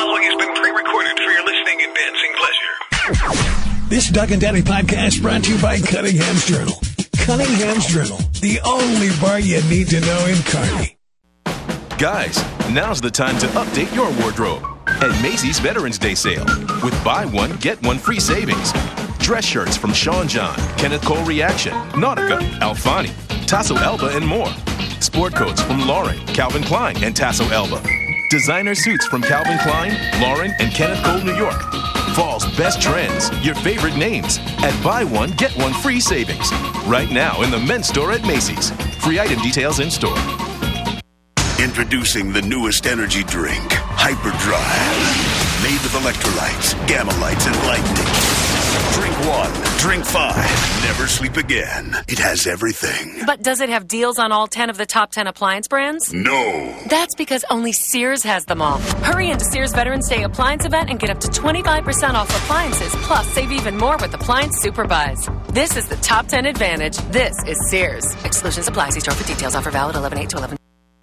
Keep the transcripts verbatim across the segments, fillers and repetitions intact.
following has been pre-recorded for your listening and dancing pleasure. This Doug and Daddy podcast brought to you by Cunningham's Journal. Cunningham's Journal, the only bar you need to know in Kearney. Guys, now's the time to update your wardrobe at Macy's Veterans Day sale with buy one, get one free savings. Dress shirts from Sean John, Kenneth Cole Reaction, Nautica, Alfani, Tasso Elba, and more. Sport coats from Lauren, Calvin Klein, and Tasso Elba. Designer suits from Calvin Klein, Lauren, and Kenneth Cole New York. Fall's best trends, your favorite names, at buy one, get one free savings. Right now in the men's store at Macy's. Free item details in store. Introducing the newest energy drink, Hyperdrive. Made with electrolytes, gamma lights, and lightning. Drink one, drink five, never sleep again. It has everything. But does it have deals on all ten of the top ten appliance brands? No. That's because only Sears has them all. Hurry into Sears Veterans Day appliance event and get up to twenty-five percent off appliances, plus save even more with appliance super buys. This is the top ten advantage. This is Sears. Exclusions apply. See store for details. Offer valid eleven eight to eleven.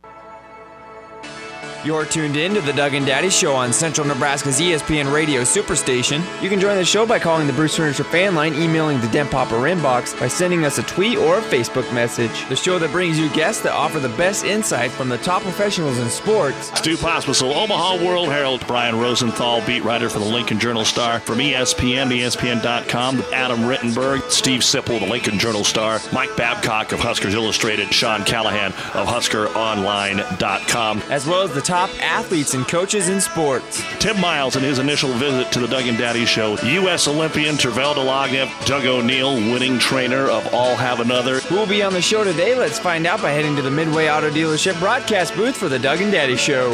You're tuned in to the Doug and Daddy Show on Central Nebraska's E S P N Radio Superstation. You can join the show by calling the Bruce Furniture fan line, emailing the Den Popper inbox, by sending us a tweet or a Facebook message. The show that brings you guests that offer the best insight from the top professionals in sports. Stu Pospisil, Omaha World Herald. Brian Rosenthal, beat writer for the Lincoln Journal-Star. From E S P N, E S P N dot com, Adam Rittenberg, Steve Sipple, the Lincoln Journal-Star, Mike Babcock of Huskers Illustrated, Sean Callahan of Husker Online dot com. As well as the top athletes and coaches in sports. Tim Miles in his initial visit to the Doug and Daddy Show. U S Olympian Tervel Delagnev, Doug O'Neill, winning trainer of All Have Another. Who will be on the show today? Let's find out by heading to the Midway Auto Dealership broadcast booth for the Doug and Daddy Show.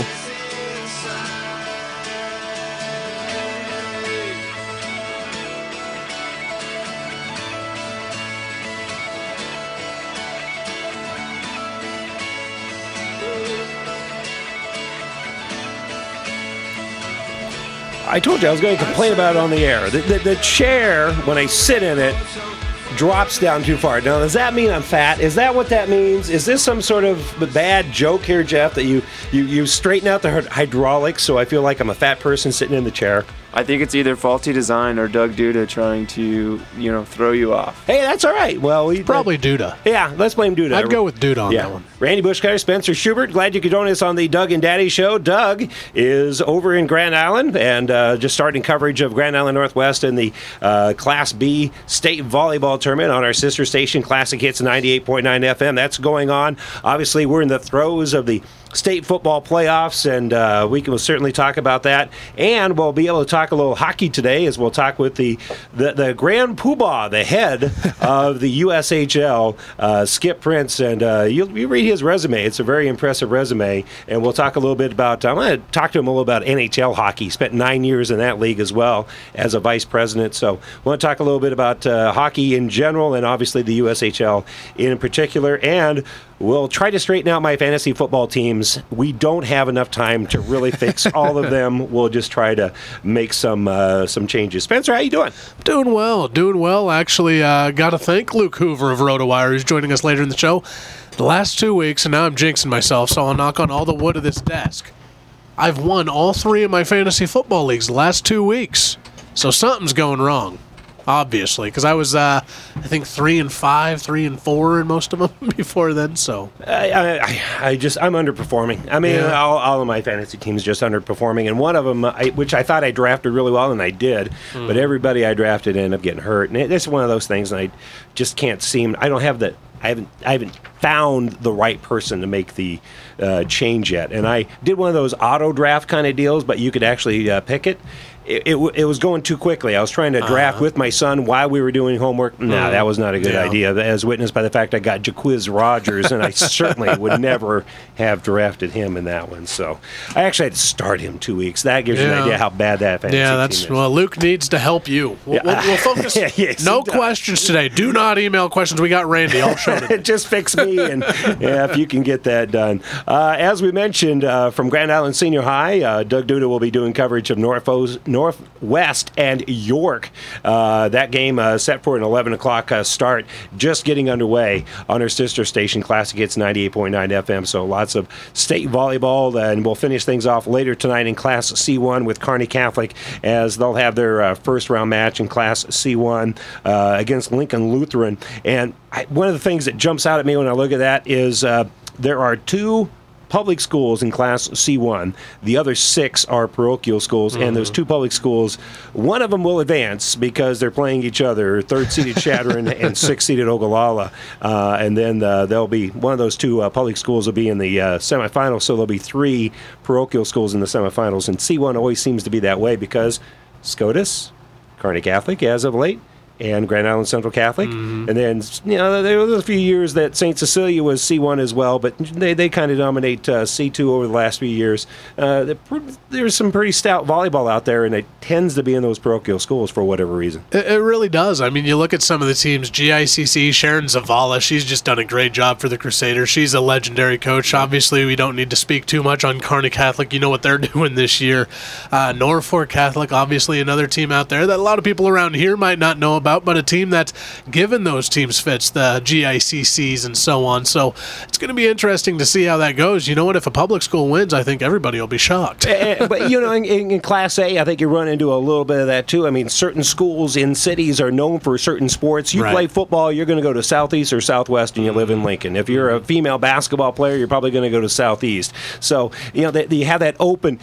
I told you I was going to complain about it on the air. The, the, the chair, when I sit in it, drops down too far. Now, does that mean I'm fat? Is that what that means? Is this some sort of bad joke here, Jeff, that you, you, you straighten out the hydraulics so I feel like I'm a fat person sitting in the chair? I think it's either faulty design or Doug Duda trying to, you know, throw you off. Hey, that's all right. Well, we probably Duda. Yeah, let's blame Duda. I'd go with Duda on yeah. that one. Randy Bushcutter, Spencer Schubert, glad you could join us on the Doug and Daddy Show. Doug is over in Grand Island and uh, just starting coverage of Grand Island Northwest in the uh, Class B state volleyball tournament on our sister station, Classic Hits ninety-eight point nine F M. That's going on. Obviously, we're in the throes of the state football playoffs, and uh, we can we'll certainly talk about that. And we'll be able to talk a little hockey today, as we'll talk with the the, the Grand Poobah, the head of the U S H L, uh, Skip Prince. And uh, you you read his resume; it's a very impressive resume. And we'll talk a little bit about. I'm going to talk to him a little about N H L hockey. Spent nine years in that league as well as a vice president. So we want to talk a little bit about uh, hockey in general, and obviously the U S H L in particular. And we'll try to straighten out my fantasy football teams. We don't have enough time to really fix all of them. We'll just try to make some uh, some changes. Spencer, how you doing? Doing well, doing well. Actually, uh, got to thank Luke Hoover of RotoWire, who's joining us later in the show. The last two weeks, and now I'm jinxing myself, so I'll knock on all the wood of this desk. I've won all three of my fantasy football leagues the last two weeks, so something's going wrong. Obviously, because I was, uh, I think, three and five, three and four in most of them before then. So I, I, I just I'm underperforming. I mean, yeah. all, all of my fantasy teams just underperforming, and one of them, I, which I thought I drafted really well, and I did, mm. but everybody I drafted ended up getting hurt, and it, it's one of those things, and I just can't seem. I don't have the. I haven't I haven't found the right person to make the uh, change yet, and I did one of those auto draft kind of deals, but you could actually uh, pick it. It, it, it was going too quickly. I was trying to draft uh-huh. with my son while we were doing homework. No, nah, that was not a good yeah. idea, as witnessed by the fact I got Jaquiz Rogers, and I certainly would never have drafted him in that one. So I actually had to start him two weeks. That gives yeah. you an idea how bad that fantasy yeah, that's, team is. Well, Luke needs to help you. We'll, we'll, we'll focus. yeah, yes, no questions today. Do not email questions. We got Randy all show today. Just fix me. early, and yeah, if you can get that done. Uh, as we mentioned, uh, from Grand Island Senior High, uh, Doug Duda will be doing coverage of North Northwest and York. Uh, that game uh, set for an eleven o'clock uh, start, just getting underway on our sister station, Classic Hits ninety-eight point nine F M. So lots of state volleyball, uh, and we'll finish things off later tonight in Class C one with Kearney Catholic, as they'll have their uh, first round match in Class C one uh, against Lincoln Lutheran. And I, one of the things that jumps out at me when I look at that is uh, there are two public schools in Class C one. The other six are parochial schools, mm-hmm. and those two public schools, one of them will advance because they're playing each other, third-seeded Chadron and sixth-seeded Ogallala. Uh, and then uh, there'll be one of those two uh, public schools will be in the uh, semifinals, so there'll be three parochial schools in the semifinals. And C one always seems to be that way because SCOTUS, Kearney Catholic as of late, and Grand Island Central Catholic. Mm-hmm. And then, you know, there was a few years that Saint Cecilia was C one as well, but they, they kind of dominate uh, C two over the last few years. Uh, there's some pretty stout volleyball out there, and it tends to be in those parochial schools for whatever reason. It, it really does. I mean, you look at some of the teams, G I C C, Sharon Zavala, she's just done a great job for the Crusaders. She's a legendary coach. Obviously, we don't need to speak too much on Kearney Catholic. You know what they're doing this year. Uh, Norfolk Catholic, obviously another team out there that a lot of people around here might not know about, but a team that's given those teams fits, the G I C Cs and so on. So it's going to be interesting to see how that goes. You know what? If a public school wins, I think everybody will be shocked. uh, but, you know, in, in Class A, I think you run into a little bit of that, too. I mean, certain schools in cities are known for certain sports. You right. play football, you're going to go to Southeast or Southwest, and you live in Lincoln. If you're a female basketball player, you're probably going to go to Southeast. So, you know, they, they have that open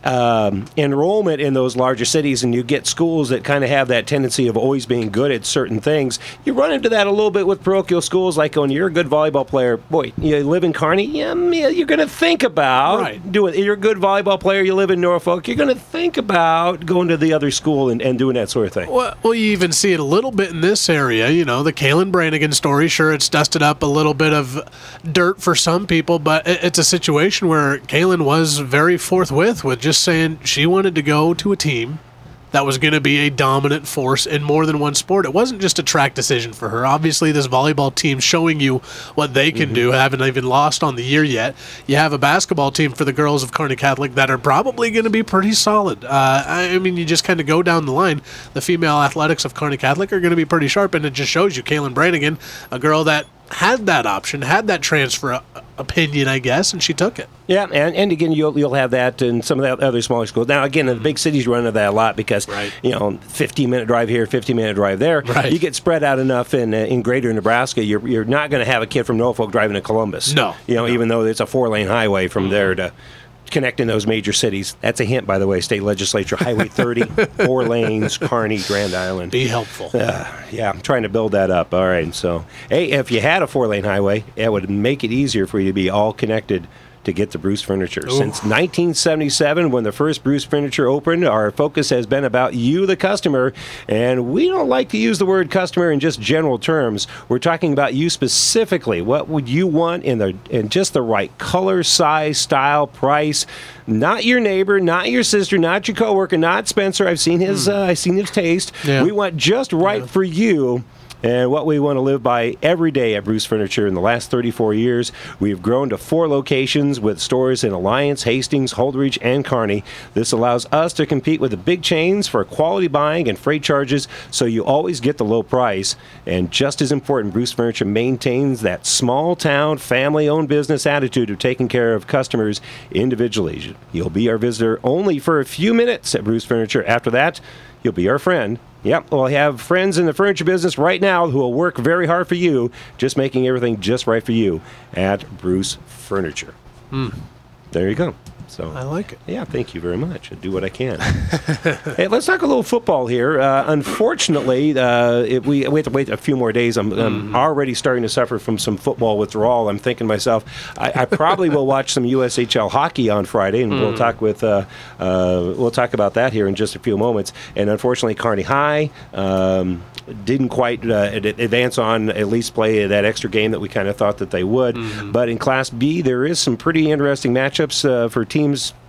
Um, enrollment in those larger cities, and you get schools that kind of have that tendency of always being good at certain things. You run into that a little bit with parochial schools, like when you're a good volleyball player, boy, you live in Kearney, yeah, you're going to think about right. doing. You're a good volleyball player, you live in Norfolk, you're going to think about going to the other school and, and doing that sort of thing. Well, well, you even see it a little bit in this area. You know, the Kaylin Brannigan story, sure, it's dusted up a little bit of dirt for some people, but it's a situation where Kaylin was very forthwith with just saying she wanted to go to a team that was going to be a dominant force in more than one sport. It wasn't just a track decision for her. Obviously, this volleyball team showing you what they can mm-hmm. do, haven't even lost on the year yet. You have a basketball team for the girls of Kearney Catholic that are probably going to be pretty solid. Uh, I mean, you just kind of go down the line. The female athletics of Kearney Catholic are going to be pretty sharp, and it just shows you Kaylin Brannigan, a girl that had that option, had that transfer opinion, I guess, and she took it. Yeah, and, and again, you'll you'll have that in some of the other smaller schools. Now, again, in the big cities, you run into that a lot because, right. you know, fifteen-minute drive here, fifteen-minute drive there. Right. You get spread out enough in uh, in greater Nebraska, you're you're not going to have a kid from Norfolk driving to Columbus. No. You know, no. even though it's a four-lane highway from mm-hmm. there to connecting those major cities. That's a hint, by the way, state legislature, Highway thirty, four lanes, Kearney, Grand Island. Be helpful. Uh, yeah, I'm trying to build that up. All right, so, hey, if you had a four-lane highway, it would make it easier for you to be all connected to get to Bruce Furniture. Ooh. Since nineteen seventy-seven, when the first Bruce Furniture opened, our focus has been about you, the customer, and we don't like to use the word customer in just general terms. We're talking about you specifically. What would you want in the in just the right color, size, style, price? Not your neighbor, not your sister, not your coworker, not Spencer. I've seen his. Mm. Uh, I've seen his taste. Yeah. We want just right yeah. for you. And what we want to live by every day at Bruce Furniture. In the last thirty-four years, we've grown to four locations with stores in Alliance, Hastings, Holdridge, and Kearney. This allows us to compete with the big chains for quality buying and freight charges, so you always get the low price. And just as important, Bruce Furniture maintains that small-town, family-owned business attitude of taking care of customers individually. You'll be our visitor only for a few minutes at Bruce Furniture. After that, you'll be our friend. Yep, we'll have friends in the furniture business right now who will work very hard for you, just making everything just right for you at Bruce Furniture. Mm. There you go. So I like it. Yeah, thank you very much. I do what I can. Hey, let's talk a little football here. Uh, unfortunately, uh, if we, we have to wait a few more days. I'm, mm-hmm. I'm already starting to suffer from some football withdrawal. I'm thinking to myself, I, I probably will watch some U S H L hockey on Friday, and mm. we'll talk with uh, uh, we'll talk about that here in just a few moments. And unfortunately, Kearney High um, didn't quite uh, advance on at least play that extra game that we kind of thought that they would. Mm-hmm. But in Class B, there is some pretty interesting matchups uh, for teams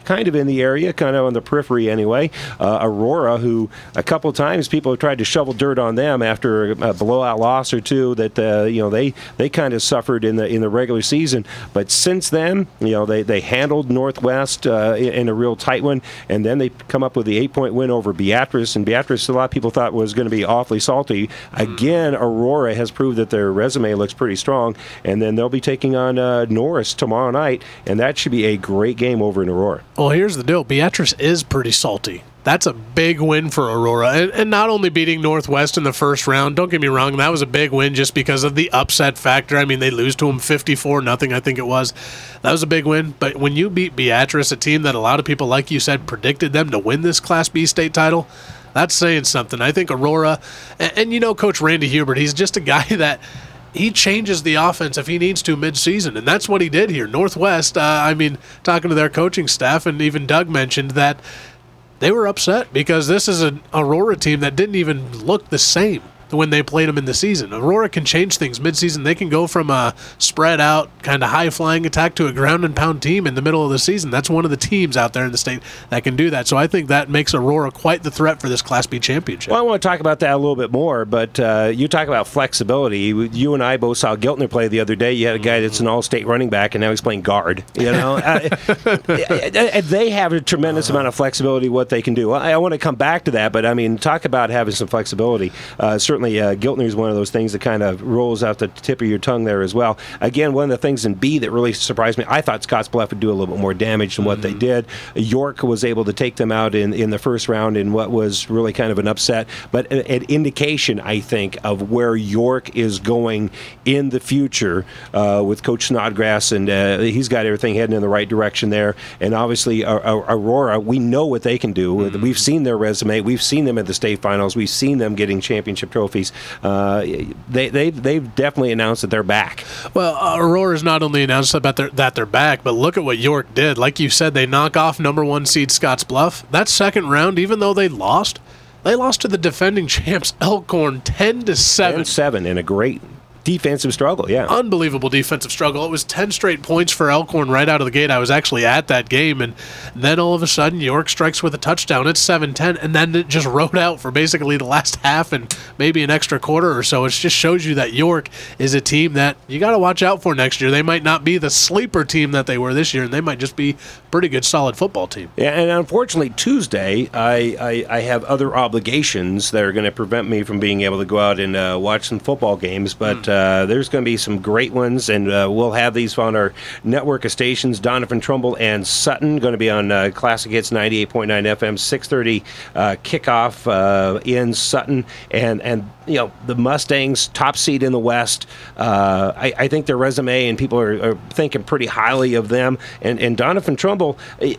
kind of in the area, kind of on the periphery anyway. Uh, Aurora, who a couple of times people have tried to shovel dirt on them after a blowout loss or two, that uh, you know they they kind of suffered in the in the regular season. But since then, you know they they handled Northwest uh, in, in a real tight one, and then they come up with the eight point win over Beatrice. And Beatrice, a lot of people thought was going to be awfully salty. Again, Aurora has proved that their resume looks pretty strong, and then they'll be taking on uh, Norris tomorrow night, and that should be a great game over in Aurora. Well, here's the deal. Beatrice is pretty salty. That's a big win for Aurora. And, and not only beating Northwest in the first round, don't get me wrong, that was a big win just because of the upset factor. I mean, they lose to them fifty-four nothing, I think it was. That was a big win. But when you beat Beatrice, a team that a lot of people, like you said, predicted them to win this Class B state title, that's saying something. I think Aurora, and, and you know Coach Randy Hubert, he's just a guy that he changes the offense if he needs to mid-season, and that's what he did here. Northwest, uh, I mean, talking to their coaching staff, and even Doug mentioned that they were upset because this is an Aurora team that didn't even look the same when they played them in the season. Aurora can change things mid-season. They can go from a spread-out, kind of high-flying attack to a ground-and-pound team in the middle of the season. That's one of the teams out there in the state that can do that. So I think that makes Aurora quite the threat for this Class B championship. Well, I want to talk about that a little bit more, but uh, you talk about flexibility. You and I both saw Giltner play the other day. You had a guy that's an all-state running back, and now he's playing guard. You know, uh, they have a tremendous amount of flexibility what they can do. I, I want to come back to that, but I mean, talk about having some flexibility. Uh, certainly, uh, Giltner is one of those things that kind of rolls out the tip of your tongue there as well. Again, one of the things in B that really surprised me, I thought Scottsbluff would do a little bit more damage than what mm-hmm. they did. York was able to take them out in, in the first round in what was really kind of an upset, but an, an indication, I think, of where York is going in the future uh, with Coach Snodgrass, and uh, he's got everything heading in the right direction there. And obviously, uh, Aurora, we know what they can do. Mm-hmm. We've seen their resume. We've seen them at the state finals. We've seen them getting championship trophies. Uh, they, they've, they've definitely announced that they're back. Well, uh, Aurora's not only announced about their, that they're back, but look at what York did. Like you said, they knock off number one seed Scottsbluff. That second round, even though they lost, they lost to the defending champs Elkhorn ten to seven. ten to seven in a great defensive struggle, yeah. Unbelievable defensive struggle. It was ten straight points for Elkhorn right out of the gate. I was actually at that game, and then all of a sudden York strikes with a touchdown. It's seven ten, and then it just rode out for basically the last half and maybe an extra quarter or so. It just shows you that York is a team that you got to watch out for next year. They might not be the sleeper team that they were this year, and they might just be a pretty good, solid football team. Yeah, and unfortunately, Tuesday, I, I, I have other obligations that are going to prevent me from being able to go out and uh, watch some football games, but mm. Uh, there's going to be some great ones, and uh, we'll have these on our network of stations. Donovan Trumbull and Sutton going to be on uh, Classic Hits ninety-eight point nine F M, six thirty uh, kickoff uh, in Sutton, and and you know the Mustangs, top seed in the West. Uh, I, I think their resume, and people are, are thinking pretty highly of them. And and Donovan Trumbull, a,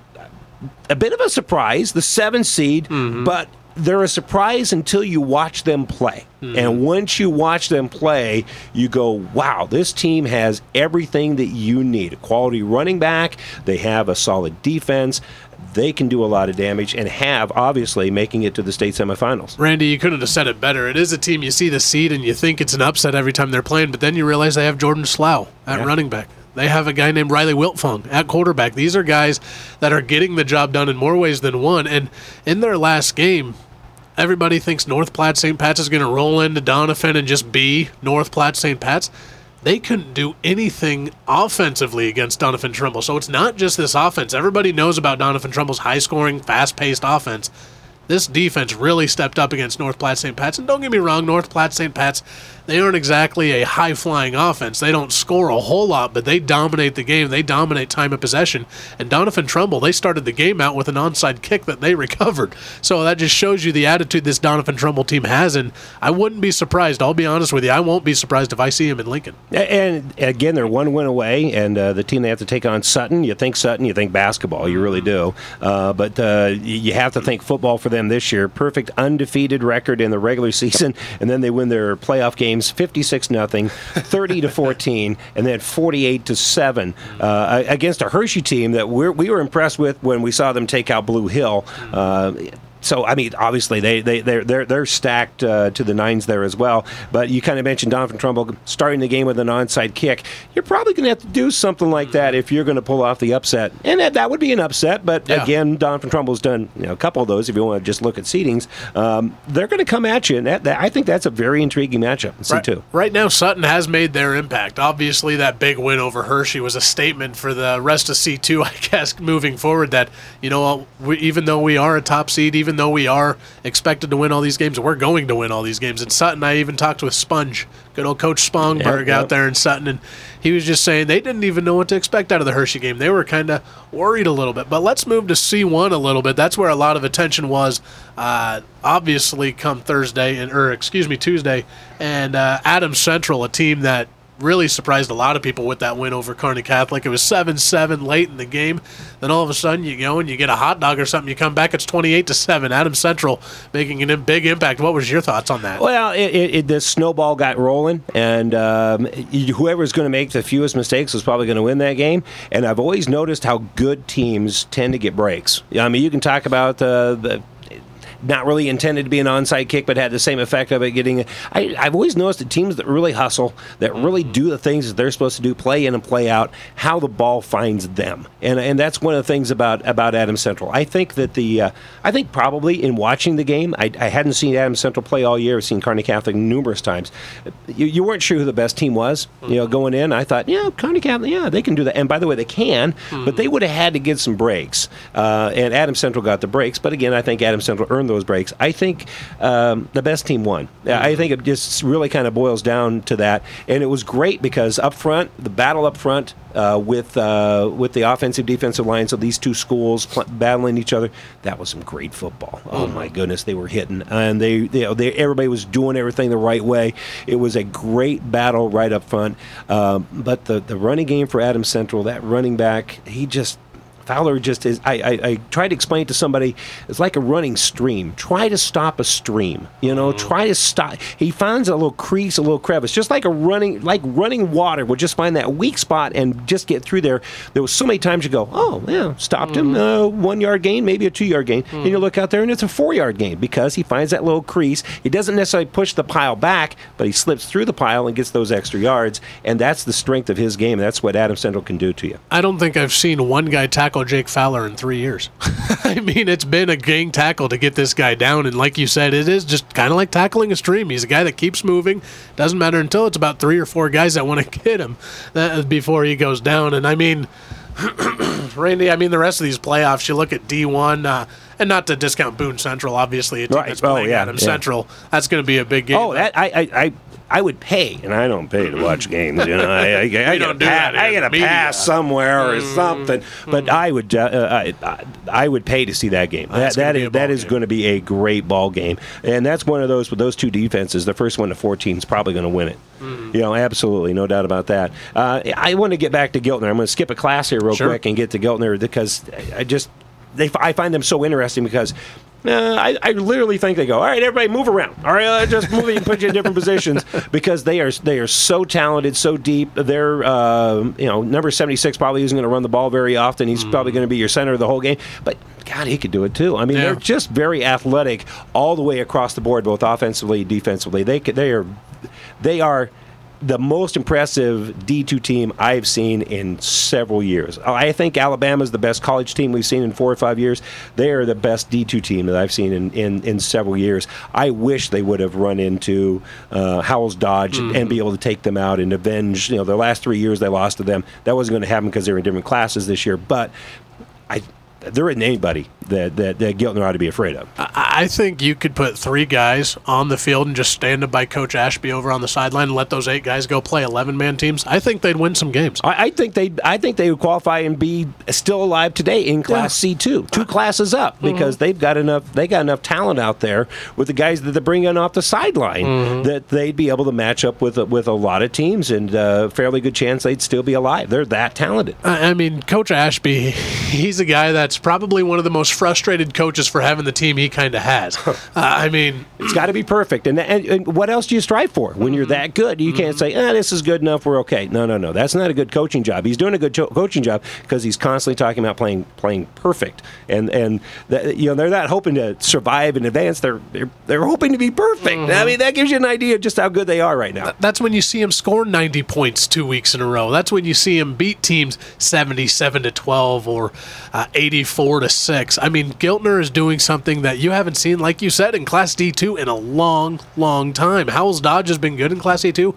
a bit of a surprise, the seven seed, mm-hmm. but they're a surprise until you watch them play. Mm-hmm. And once you watch them play, you go, wow, this team has everything that you need. A quality running back. They have a solid defense. They can do a lot of damage and have, obviously, making it to the state semifinals. Randy, you couldn't have said it better. It is a team, you see the seed and you think it's an upset every time they're playing, but then you realize they have Jordan Slough at yeah. running back. They have a guy named Riley Wiltfong at quarterback. These are guys that are getting the job done in more ways than one. And in their last game, everybody thinks North Platte Saint Pat's is going to roll into Doniphan and just be North Platte Saint Pat's. They couldn't do anything offensively against Donovan Trumbull. So it's not just this offense. Everybody knows about Donovan Trumbull's high-scoring, fast-paced offense. This defense really stepped up against North Platte Saint Pat's. And don't get me wrong, North Platte Saint Pat's, they aren't exactly a high-flying offense. They don't score a whole lot, but they dominate the game. They dominate time of possession. And Donovan Trumbull, they started the game out with an onside kick that they recovered. So that just shows you the attitude this Donovan Trumbull team has, and I wouldn't be surprised. I'll be honest with you. I won't be surprised if I see him in Lincoln. And, again, they're one win away, and uh, the team they have to take on Sutton, you think Sutton, you think basketball. You really do. Uh, but uh, you have to think football for them this year. Perfect undefeated record in the regular season, and then they win their playoff games fifty-six nothing, thirty to fourteen, and then forty-eight to seven uh, against a Hershey team that we're, we were impressed with when we saw them take out Blue Hill. Uh, so I mean, obviously they they they're they're, they're stacked uh, to the nines there as well. But you kind of mentioned Donovan Trumbull starting the game with an onside kick. You're probably going to have to do something like that if you're going to pull off the upset, and that, that would be an upset. But Yeah. again, Donovan Trumbull's done you know, a couple of those. If you want to just look at seedings, um, they're going to come at you, and that, that, I think that's a very intriguing matchup. C two. Right, right now, Sutton has made their impact. Obviously, that big win over Hershey was a statement for the rest of C two, I guess, moving forward. That, you know, we, even though we are a top seed, even though we are expected to win all these games, we're going to win all these games. And Sutton, I even talked with Sponge, good old Coach Spongberg Yep, yep. out there in Sutton, and he was just saying they didn't even know what to expect out of the Hershey game. They were kind of worried a little bit. But let's move to C one a little bit. That's where a lot of attention was, uh, obviously, come Thursday, and or excuse me, Tuesday. And uh, Adams Central, a team that really surprised a lot of people with that win over Kearney Catholic. It was seven seven late in the game. Then all of a sudden you go and you get a hot dog or something. You come back, it's twenty-eight to seven. Adams Central making a big impact. What was your thoughts on that? Well, it, it, it, the snowball got rolling, and um, whoever's going to make the fewest mistakes was probably going to win that game. And I've always noticed how good teams tend to get breaks. I mean, you can talk about uh, the not really intended to be an onside kick, but had the same effect of it getting. I, I've always noticed that teams that really hustle, that really do the things that they're supposed to do, play in and play out, how the ball finds them, and and that's one of the things about about Adams Central. I think that the uh, I think probably in watching the game, I, I hadn't seen Adams Central play all year. I've seen Kearney Catholic numerous times. You, you weren't sure who the best team was, you know, going in. I thought, yeah, Kearney Catholic, yeah, they can do that. And by the way, they can, but they would have had to get some breaks, uh, and Adams Central got the breaks. But again, I think Adams Central earned those breaks. I think um, the best team won. I think it just really kind of boils down to that. And it was great because up front, the battle up front uh, with uh, with the offensive defensive lines of these two schools pl- battling each other, that was some great football. Oh my goodness, they were hitting, and they, they, they everybody was doing everything the right way. It was a great battle right up front. Um, but the the running game for Adams Central, that running back, he just. Fowler just is. I, I, I tried to explain it to somebody. It's like a running stream. Try to stop a stream. You know, mm-hmm. try to stop. He finds a little crease, a little crevice, just like a running, like running water. Would just find that weak spot and just get through there. There was so many times you go, oh yeah, stopped mm-hmm. him. Uh, one yard gain, maybe a two yard gain, mm-hmm. and you look out there and it's a four yard gain because he finds that little crease. He doesn't necessarily push the pile back, but he slips through the pile and gets those extra yards. And that's the strength of his game. That's what Adams Central can do to you. I don't think I've seen one guy tackle Jake Fowler in three years. I mean, it's been a gang tackle to get this guy down, and like you said, it is just kind of like tackling a stream. He's a guy that keeps moving. Doesn't matter until it's about three or four guys that want to get him that, before he goes down. And I mean, Randy, I mean, the rest of these playoffs, you look at D one, uh, and not to discount Boone Central, obviously, a team right. that's playing oh, yeah, Adams yeah. Central. That's going to be a big game. Oh, that I, I, I I would pay, and I don't pay to watch games. You know, I, I, I, I don't gotta do pass, that I in gotta the media. pass somewhere or Mm. something. But Mm. I would, uh, I, I would pay to see that game. Oh, that's that gonna that be is a ball that is game. going to be a great ball game, and that's one of those with those two defenses. The first one to fourteen is probably going to win it. Mm. You know, absolutely, no doubt about that. Uh, I want to get back to Giltner. I'm going to skip a class here real Sure. quick and get to Giltner because I just they I find them so interesting because. Uh, I, I literally think they go, all right, everybody move around. All right, uh, just move and put you in different positions because they are they are so talented, so deep. They're, uh, you know, number seventy-six probably isn't going to run the ball very often. He's mm. probably going to be your center of the whole game. But, God, he could do it too. I mean, Yeah. they're just very athletic all the way across the board, both offensively and defensively. They could, they are They are... the most impressive D two team I've seen in several years. I think Alabama's the best college team we've seen in four or five years. They are the best D two team that I've seen in, in, in several years. I wish they would have run into uh, Howells Dodge mm-hmm. and be able to take them out and avenge. You know, the last three years they lost to them. That wasn't going to happen because they were in different classes this year. But I, there isn't anybody that, that, that Giltner ought to be afraid of. I I think you could put three guys on the field and just stand up by Coach Ashby over on the sideline and let those eight guys go play eleven-man teams. I think they'd win some games. I, I think they I think they would qualify and be still alive today in Class C two, two classes up, because mm-hmm. they've got enough they got enough talent out there with the guys that they bring in off the sideline mm-hmm. that they'd be able to match up with with a lot of teams, and a fairly good chance they'd still be alive. They're that talented. I, I mean, Coach Ashby, he's a guy that's probably one of the most frustrated coaches for having the team he kind of has. uh, I mean, it's got to be perfect. And, and and what else do you strive for when you're that good? You can't say, "Ah, this is good enough. We're okay." No, no, no. That's not a good coaching job. He's doing a good cho- coaching job because he's constantly talking about playing playing perfect. And and that, you know, they're not hoping to survive in advance. They're they're they're hoping to be perfect. Mm-hmm. I mean, that gives you an idea of just how good they are right now. That's when you see him score ninety points two weeks in a row. That's when you see him beat teams seventy-seven to twelve or uh, eighty-four to six. I mean, Giltner is doing something that you haven't seen, like you said, in Class D two in a long, long time. Howells Dodge has been good in Class D two.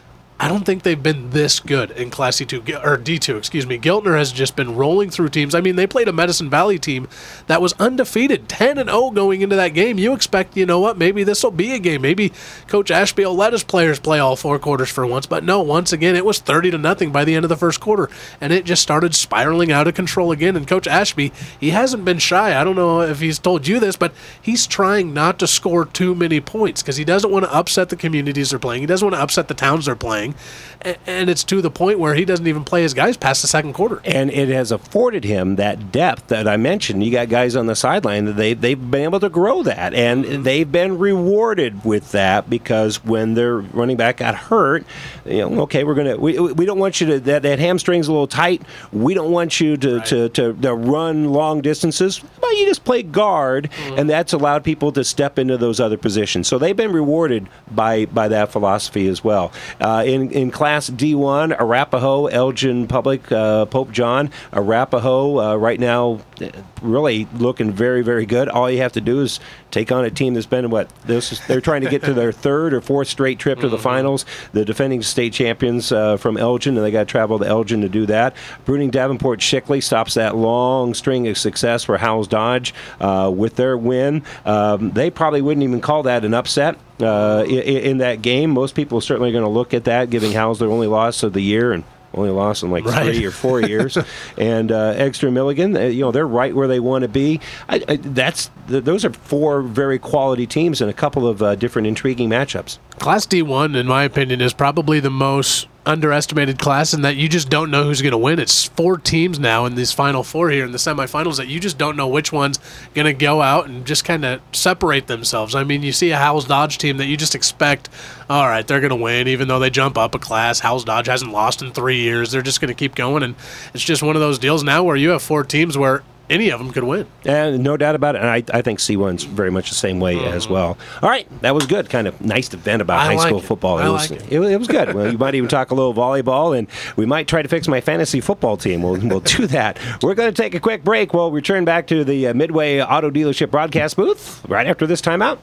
I don't think they've been this good in Class D two, or D two, excuse me. Giltner has just been rolling through teams. I mean, they played a Medicine Valley team that was undefeated, ten and oh going into that game. You expect, you know what, maybe this will be a game. Maybe Coach Ashby will let his players play all four quarters for once. But no, once again, it was thirty to nothing by the end of the first quarter, and it just started spiraling out of control again. And Coach Ashby, he hasn't been shy. I don't know if he's told you this, but he's trying not to score too many points because he doesn't want to upset the communities they're playing. He doesn't want to upset the towns they're playing. And it's to the point where he doesn't even play his guys past the second quarter. And it has afforded him that depth that I mentioned. You got guys on the sideline that they, they've been able to grow that, and they've been rewarded with that because when their running back got hurt, you know, okay, we're going to, we we don't want you to, that, that hamstring's a little tight. We don't want you to, right. to, to, to run long distances. Well, you just play guard, mm-hmm. and that's allowed people to step into those other positions. So they've been rewarded by, by that philosophy as well. Uh, in, in Class D one, Arapahoe, Elgin Public, uh, Pope John, Arapahoe uh, right now really looking very, very good. All you have to do is take on a team that's been, what, this is, they're trying to get to their third or fourth straight trip to the finals. The defending state champions uh, from Elgin, and they got to travel to Elgin to do that. Bruning Davenport Shickley stops that long string of success for Howells Dodge uh, with their win. Um, they probably wouldn't even call that an upset. Uh, in, in that game, most people are certainly going to look at that, giving Howells their only loss of the year, and only lost in like right. three or four years. And uh, Exeter Milligan, uh, you know, they're right where they want to be. I, I, that's th- those are four very quality teams and a couple of uh, different intriguing matchups. Class D one, in my opinion, is probably the most underestimated class in that you just don't know who's going to win. It's four teams now in these final four here in the semifinals that you just don't know which one's going to go out and just kind of separate themselves. I mean, you see a Howells Dodge team that you just expect, all right, they're going to win even though they jump up a class. Howells Dodge hasn't lost in three years. They're just going to keep going, and it's just one of those deals now where you have four teams where any of them could win. And no doubt about it. And I, I think C one's very much the same way mm-hmm. as well. All right, that was good. Kind of nice to vent about I high like school it. football. I It was, like it. it, it was good. Well, you might even talk a little volleyball, and we might try to fix my fantasy football team. We'll, we'll do that. We're going to take a quick break. We'll return back to the uh, Midway Auto Dealership broadcast booth right after this timeout.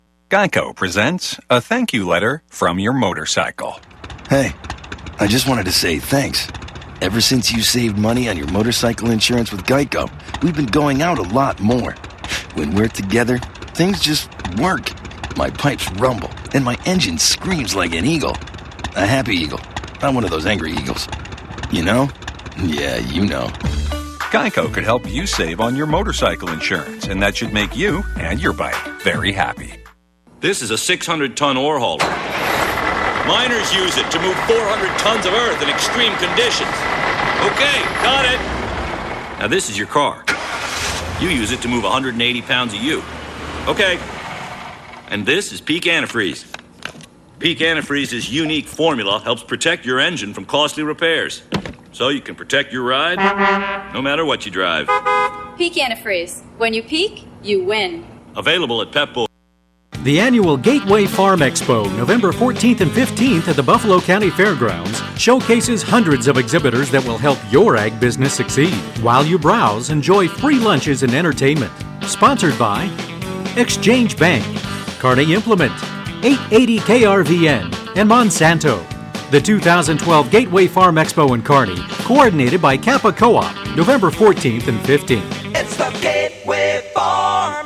Geico presents a thank you letter from your motorcycle. Hey, I just wanted to say thanks. Ever since you saved money on your motorcycle insurance with Geico, we've been going out a lot more. When we're together, things just work. My pipes rumble, and my engine screams like an eagle. A happy eagle, not one of those angry eagles. You know? Yeah, you know. Geico could help you save on your motorcycle insurance, and that should make you and your bike very happy. This is a six hundred ton ore hauler. Miners use it to move four hundred tons of earth in extreme conditions. Okay, got it. Now this is your car. You use it to move one hundred eighty pounds of you. Okay. And this is Peak Antifreeze. Peak Antifreeze's unique formula helps protect your engine from costly repairs. So you can protect your ride no matter what you drive. Peak Antifreeze. When you peak, you win. Available at Pep Boys. The annual Gateway Farm Expo, November fourteenth and fifteenth at the Buffalo County Fairgrounds, showcases hundreds of exhibitors that will help your ag business succeed. While you browse, enjoy free lunches and entertainment. Sponsored by Exchange Bank, Kearney Implement, eight eighty K R V N, and Monsanto. The two thousand twelve Gateway Farm Expo in Kearney, coordinated by Kappa Co-op, November fourteenth and fifteenth. It's the Gateway Farm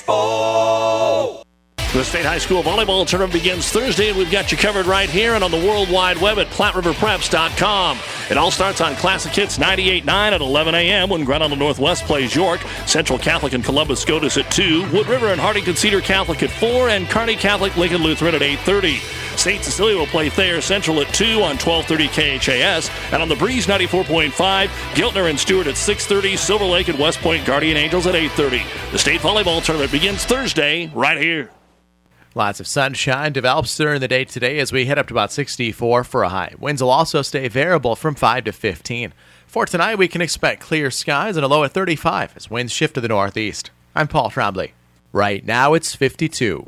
Expo. The State High School Volleyball Tournament begins Thursday, and we've got you covered right here and on the World Wide Web at Platte River Preps dot com. It all starts on Classic Hits ninety-eight point nine at eleven a.m. when Grand Island Northwest plays York. Central Catholic and Columbus SCOTUS at two. Wood River and Hartington Cedar Catholic at four. And Kearney Catholic Lincoln Lutheran at eight thirty. Saint Cecilia will play Thayer Central at two on twelve thirty K H A S. And on the Breeze ninety-four point five, Giltner and Stewart at six thirty. Silver Lake and West Point Guardian Angels at eight thirty. The state volleyball tournament begins Thursday right here. Lots of sunshine develops during the day today as we head up to about sixty-four for a high. Winds will also stay variable from five to fifteen. For tonight, we can expect clear skies and a low at thirty-five as winds shift to the northeast. I'm Paul Trombley. Right now, it's fifty-two.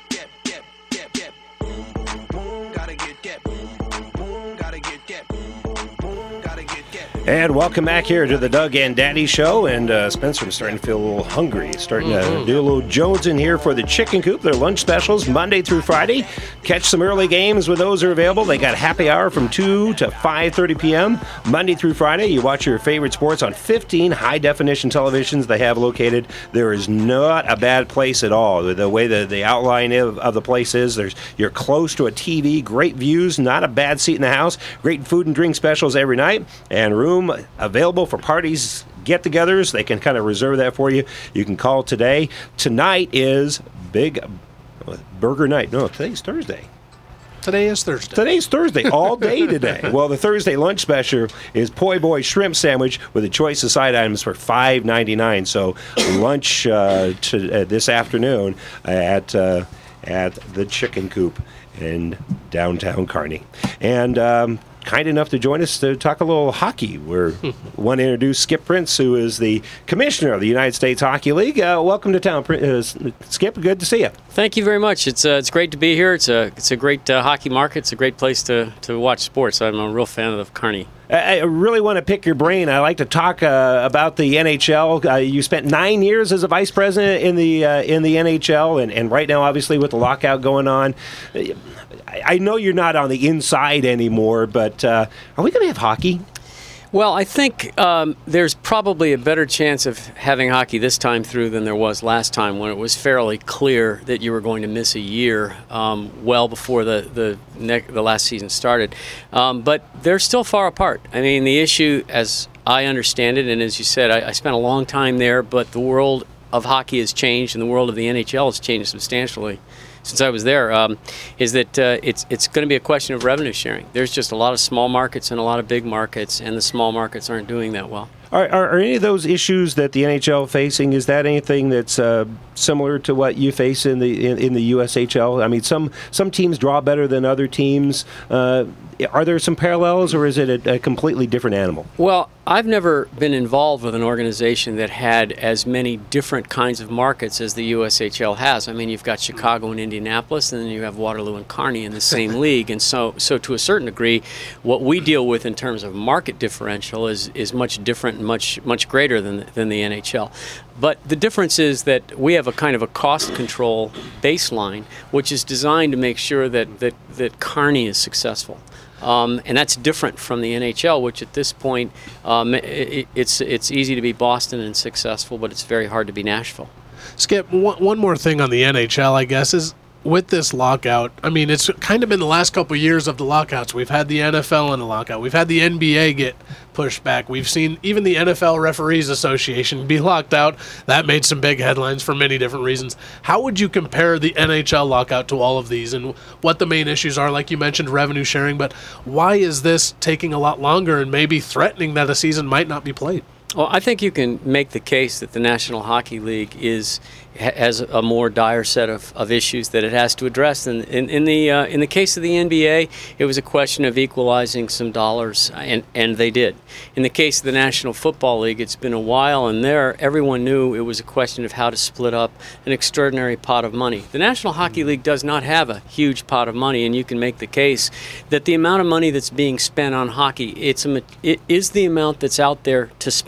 And welcome back here to the Doug and Daddy Show. And uh, Spencer, I'm starting to feel a little hungry. Starting mm-hmm. to do a little Jones in here for the Chicken Coop. Their lunch specials Monday through Friday. Catch some early games when those are available. They got happy hour from two to five thirty p.m. Monday through Friday. You watch your favorite sports on fifteen high-definition televisions they have located. There is not a bad place at all. The way the, the outline of, of the place is, there's you're close to a T V, great views, not a bad seat in the house, great food and drink specials every night, and room available for parties, get-togethers. They can kind of reserve that for you. You can call today. Tonight is Big Burger Night. No, today's Thursday. Today is Thursday. Today's Thursday, all day today. Well, the Thursday lunch special is Poi Boy Shrimp Sandwich with a choice of side items for five ninety-nine. So lunch uh, to, uh, this afternoon at uh, at the Chicken Coop in downtown Kearney. And um, kind enough to join us to talk a little hockey. We want to introduce Skip Prince, who is the commissioner of the United States Hockey League. Uh, welcome to town, uh, Skip. Good to see you. Thank you very much. It's uh, it's great to be here. It's a it's a great uh, hockey market. It's a great place to, to watch sports. I'm a real fan of Kearney. I really want to pick your brain. I like to talk uh, about the N H L. Uh, you spent nine years as a vice president in the uh, in the N H L, and, and right now, obviously, with the lockout going on, I know you're not on the inside anymore, but uh, are we going to have hockey? Well, I think um, there's probably a better chance of having hockey this time through than there was last time, when it was fairly clear that you were going to miss a year um, well before the the, ne- the last season started. Um, but they're still far apart. I mean, the issue, as I understand it, and as you said, I, I spent a long time there, but the world of hockey has changed, and the world of the N H L has changed substantially since I was there, um, is that uh, it's it's going to be a question of revenue sharing. There's just a lot of small markets and a lot of big markets, and the small markets aren't doing that well. Are, are, are any of those issues that the N H L facing, is that anything that's uh, similar to what you face in the in, in the U S H L? I mean, some some teams draw better than other teams. Uh, are there some parallels, or is it a, a completely different animal? Well, I've never been involved with an organization that had as many different kinds of markets as the U S H L has. I mean, you've got Chicago and Indianapolis, and then you have Waterloo and Kearney in the same league. And so, so to a certain degree, what we deal with in terms of market differential is is much different and much much greater than than the N H L. But the difference is that we have a kind of a cost control baseline, which is designed to make sure that that, that Kearney is successful. Um, and that's different from the N H L, which at this point, um, it, it's it's easy to be Boston and successful, but it's very hard to be Nashville. Skip, one, one more thing on the N H L, I guess, is with this lockout, I mean, it's kind of been the last couple of years of the lockouts. We've had the N F L in a lockout. We've had the N B A get pushed back. We've seen even the N F L Referees Association be locked out. That made some big headlines for many different reasons. How would you compare the N H L lockout to all of these, and what the main issues are? Like you mentioned, revenue sharing, but why is this taking a lot longer and maybe threatening that a season might not be played? Well, I think you can make the case that the National Hockey League is has a more dire set of, of issues that it has to address. And in, in the uh, in the case of the N B A, it was a question of equalizing some dollars, and, and they did. In the case of the National Football League, it's been a while, and there everyone knew it was a question of how to split up an extraordinary pot of money. The National Hockey League does not have a huge pot of money, and you can make the case that the amount of money that's being spent on hockey, it's a, it is the amount that's out there to spend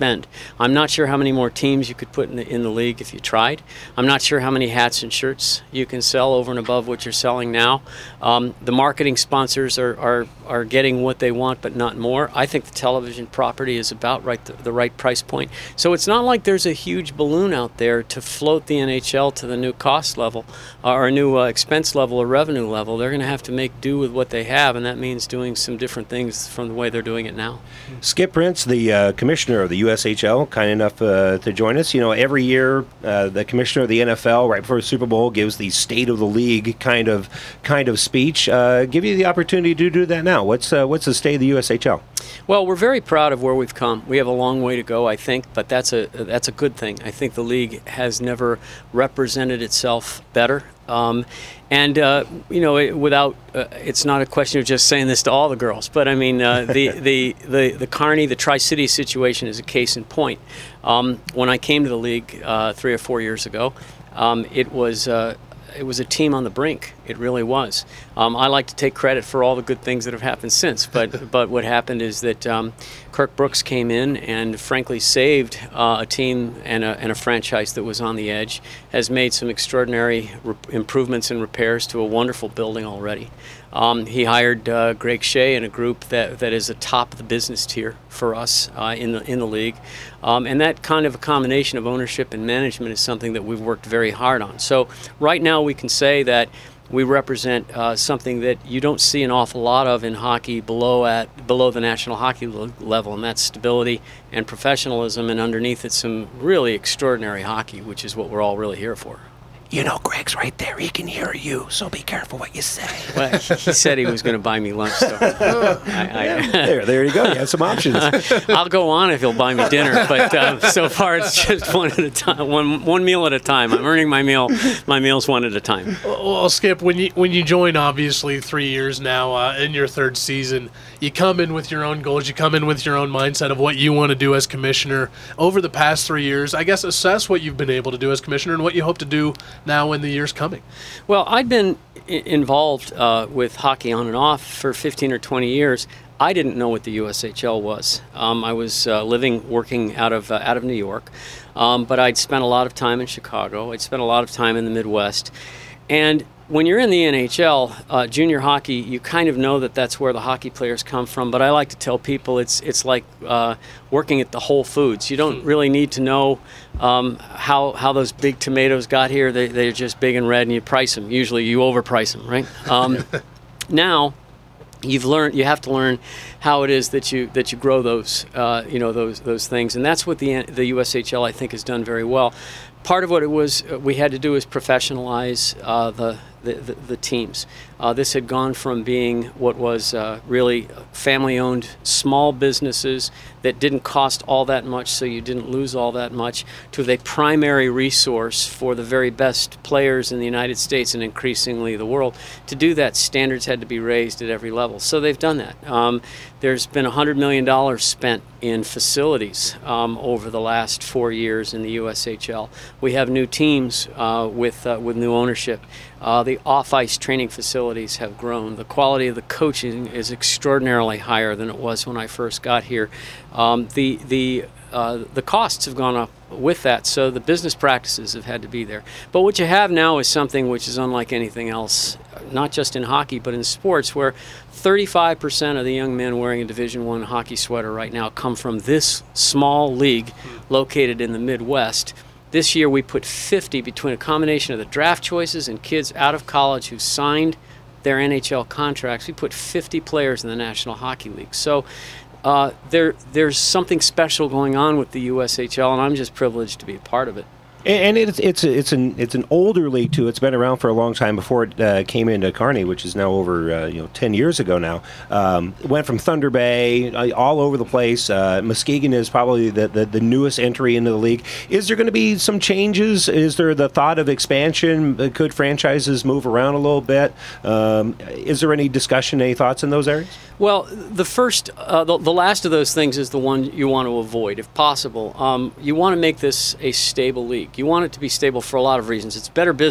spend. I'm not sure how many more teams you could put in the, in the league if you tried. I'm not sure how many hats and shirts you can sell over and above what you're selling now. Um, the marketing sponsors are, are, are getting what they want, but not more. I think the television property is about right the, the right price point. So it's not like there's a huge balloon out there to float the N H L to the new cost level uh, or a new uh, expense level or revenue level. They're going to have to make do with what they have, and that means doing some different things from the way they're doing it now. Skip Prince, the uh, commissioner of the U S H L, kind enough uh, to join us. You know, every year uh, the commissioner of the N F L, right before the Super Bowl, gives the State of the League kind of kind of speech. Uh, give you the opportunity to do that now. What's uh, what's the state of the U S H L? Well, we're very proud of where we've come. We have a long way to go, I think, but that's a that's a good thing. I think the league has never represented itself better. Um, and, uh, you know, it, without, uh, it's not a question of just saying this to all the girls, but I mean, uh, the, the, the, the Kearney, the Tri-City situation is a case in point. Um, when I came to the league uh, three or four years ago, um, it was uh, it was a team on the brink. It really was. Um, I like to take credit for all the good things that have happened since, but but what happened is that um, Kirk Brooks came in and frankly saved uh, a team and a, and a franchise that was on the edge, has made some extraordinary re- improvements and repairs to a wonderful building already. Um, he hired uh, Greg Shea and a group that, that is atop the business tier for us uh, in the in the league, um, and that kind of a combination of ownership and management is something that we've worked very hard on. So right now we can say that we represent uh, something that you don't see an awful lot of in hockey below at below the National Hockey League level, and that's stability and professionalism, and underneath it some really extraordinary hockey, which is what we're all really here for. You know, Greg's right there. He can hear you, so be careful what you say. Well, he said he was going to buy me lunch, so I, I, there, there you go. You have some options. I'll go on if he'll buy me dinner, but uh, so far it's just one at a time, one one meal at a time. I'm earning my meal, my meals one at a time. Well, Skip, when you when you join, obviously three years now uh, in your third season, you come in with your own goals. You come in with your own mindset of what you want to do as commissioner. Over the past three years, I guess assess what you've been able to do as commissioner and what you hope to do now in the years coming. Well, I'd been I- involved uh, with hockey on and off for fifteen or twenty years. I didn't know what the U S H L was. Um, I was uh, living, working out of uh, out of New York, um, but I'd spent a lot of time in Chicago. I'd spent a lot of time in the Midwest, and when you're in the N H L, uh, junior hockey, you kind of know that that's where the hockey players come from. But I like to tell people it's it's like uh, working at the Whole Foods. You don't really need to know um, how how those big tomatoes got here. They, they're just big and red, and you price them. Usually you overprice them, right? Um, now, you've learned. You have to learn how it is that you that you grow those uh, you know those those things, and that's what the the U S H L I think has done very well. Part of what it was uh, we had to do is professionalize uh, the, the, the the teams. Uh, this had gone from being what was uh, really family-owned small businesses that didn't cost all that much, so you didn't lose all that much, to the primary resource for the very best players in the United States and increasingly the world. To do that, standards had to be raised at every level. So they've done that. Um, there's been one hundred million dollars spent in facilities um, over the last four years in the U S H L. We have new teams uh, with uh, with new ownership. Uh, the off-ice training facilities have grown. The quality of the coaching is extraordinarily higher than it was when I first got here. Um, the the uh, the costs have gone up with that, so the business practices have had to be there. But what you have now is something which is unlike anything else, not just in hockey, but in sports, where thirty-five percent of the young men wearing a Division One hockey sweater right now come from this small league located in the Midwest. This year we put fifty between a combination of the draft choices and kids out of college who signed their N H L contracts. We put fifty players in the National Hockey League. So uh, there, there's something special going on with the U S H L, and I'm just privileged to be a part of it. And it's it's it's an it's an older league too. It's been around for a long time before it uh, came into Kearney, which is now over uh, you know ten years ago now. Um, it went from Thunder Bay uh, all over the place. Uh, Muskegon is probably the, the the newest entry into the league. Is there going to be some changes? Is there the thought of expansion? Could franchises move around a little bit? Um, is there any discussion? Any thoughts in those areas? Well, the first, uh, the, the last of those things is the one you want to avoid, if possible. Um, you want to make this a stable league. You want it to be stable for a lot of reasons. It's better business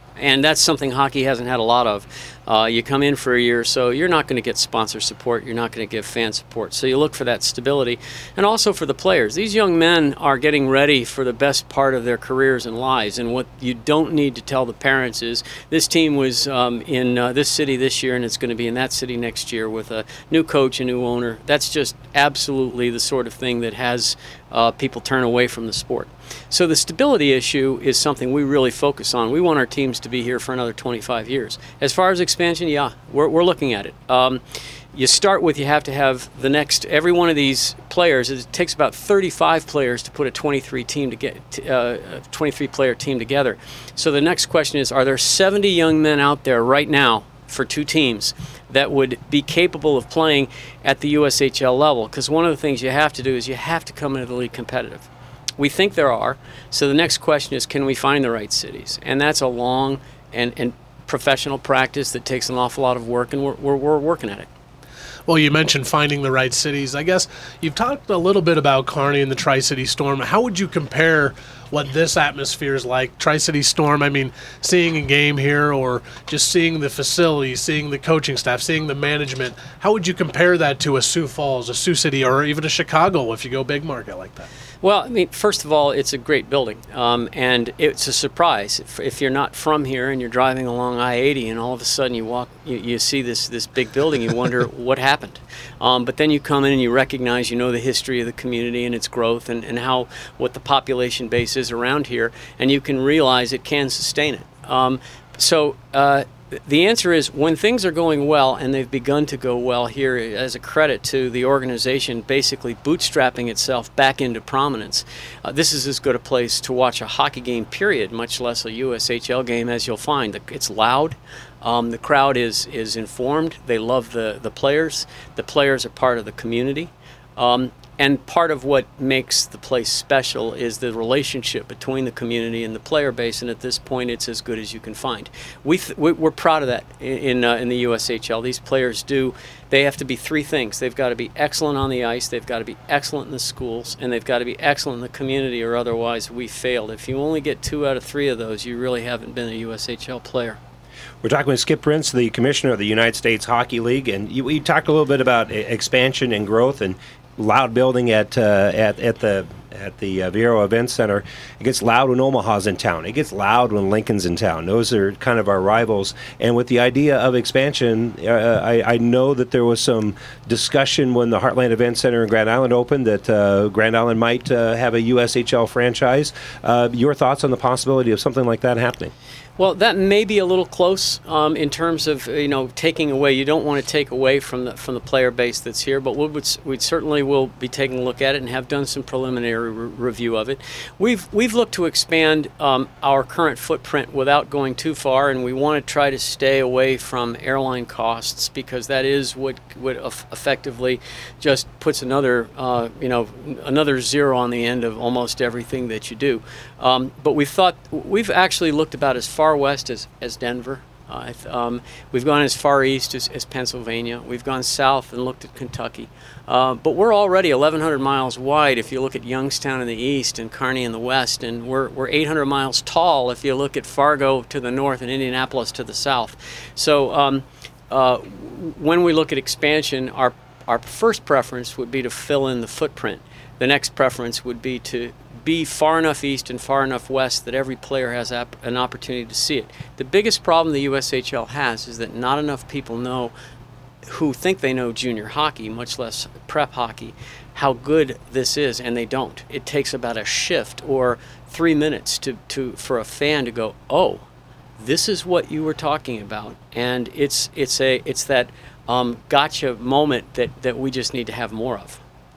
And that's something hockey hasn't had a lot of. Uh, you come in for a year or so, you're not going to get sponsor support, you're not going to give fan support. So you look for that stability. And also for the players. These young men are getting ready for the best part of their careers and lives. And what you don't need to tell the parents is, this team was um, in uh, this city this year and it's going to be in that city next year with a new coach, a new owner. That's just absolutely the sort of thing that has uh, people turn away from the sport. So the stability issue is something we really focus on. We want our teams to be here for another twenty-five years. As far as expansion, yeah, we're, we're looking at it. Um, you start with, you have to have the next, every one of these players, it takes about thirty-five players to put a twenty-three team to get, uh, a twenty-three player team together. So the next question is, are there seventy young men out there right now for two teams that would be capable of playing at the U S H L level? Because one of the things you have to do is you have to come into the league competitive. We think there are. So the next question is, can we find the right cities? And that's a long and, and professional practice that takes an awful lot of work, and we're, we're, we're working at it. Well, you mentioned finding the right cities. I guess you've talked a little bit about Kearney and the Tri-City Storm. How would you compare what this atmosphere is like? Tri-City Storm, I mean, seeing a game here or just seeing the facilities, seeing the coaching staff, seeing the management, how would you compare that to a Sioux Falls, a Sioux City, or even a Chicago if you go big market like that? Well, I mean, first of all, it's a great building, um, and it's a surprise. If, if you're not from here and you're driving along I eighty and all of a sudden you walk, you, you see this, this big building, you wonder what happened. Um, but then you come in and you recognize, you know, the history of the community and its growth and, and how, what the population base is around here, and you can realize it can sustain it. Um, so, uh, the answer is, when things are going well, and they've begun to go well here as a credit to the organization basically bootstrapping itself back into prominence, uh, this is as good a place to watch a hockey game, period, much less a U S H L game, as you'll find. It's loud. Um, the crowd is, is informed. They love the, the players. The players are part of the community. Um, And part of what makes the place special is the relationship between the community and the player base, and at this point it's as good as you can find. We th- we're proud of that in uh, in the U S H L. These players do, they have to be three things. They've got to be excellent on the ice, they've got to be excellent in the schools, and they've got to be excellent in the community, or otherwise we failed. If you only get two out of three of those, you really haven't been a U S H L player. We're talking with Skip Prince, the commissioner of the United States Hockey League, and you, we talked a little bit about expansion and growth and loud building at uh, at at the at the uh, Vieiro Event Center. It gets loud when Omaha's in town. It gets loud when Lincoln's in town. Those are kind of our rivals. And with the idea of expansion, uh, I, I know that there was some discussion when the Heartland Event Center in Grand Island opened that uh, Grand Island might uh, have a U S H L franchise. Uh, your thoughts on the possibility of something like that happening? Well, that may be a little close um, in terms of, you know, taking away. You don't want to take away from the from the player base that's here, but we would we certainly will be taking a look at it and have done some preliminary re- review of it. We've we've looked to expand um, our current footprint without going too far, and we want to try to stay away from airline costs, because that is what what effectively just puts another uh, you know another zero on the end of almost everything that you do. Um, but we thought we've actually looked about as far west as, as Denver. Uh, um, we've gone as far east as, as Pennsylvania. We've gone south and looked at Kentucky. Uh, but we're already eleven hundred miles wide if you look at Youngstown in the east and Kearney in the west, and we're we're eight hundred miles tall if you look at Fargo to the north and Indianapolis to the south. So um, uh, when we look at expansion, our our first preference would be to fill in the footprint. The next preference would be to be far enough east and far enough west that every player has ap- an opportunity to see it. The biggest problem the U S H L has is that not enough people know, who think they know junior hockey, much less prep hockey, how good this is, and they don't. It takes about a shift or three minutes to, to for a fan to go, oh, this is what you were talking about, and it's it's a it's that um, gotcha moment that, that we just need to have more of.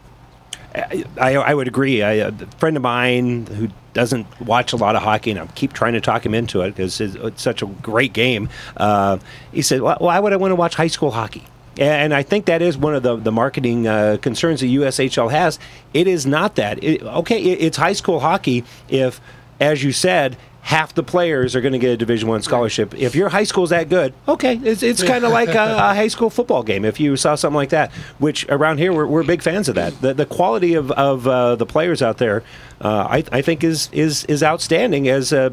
I, I would agree. I, a friend of mine who doesn't watch a lot of hockey, and I keep trying to talk him into it because it's, it's such a great game. Uh, he said, well, why would I want to watch high school hockey? And I think that is one of the, the marketing uh, concerns the U S H L has. It is not that. It, okay, it, it's high school hockey if, as you said, half the players are going to get a Division One scholarship. If your high school's that good, okay, it's it's kind of like a, a high school football game. If you saw something like that, which around here we're, we're big fans of that. The the quality of of uh, the players out there, uh, I I think is is is outstanding. As uh,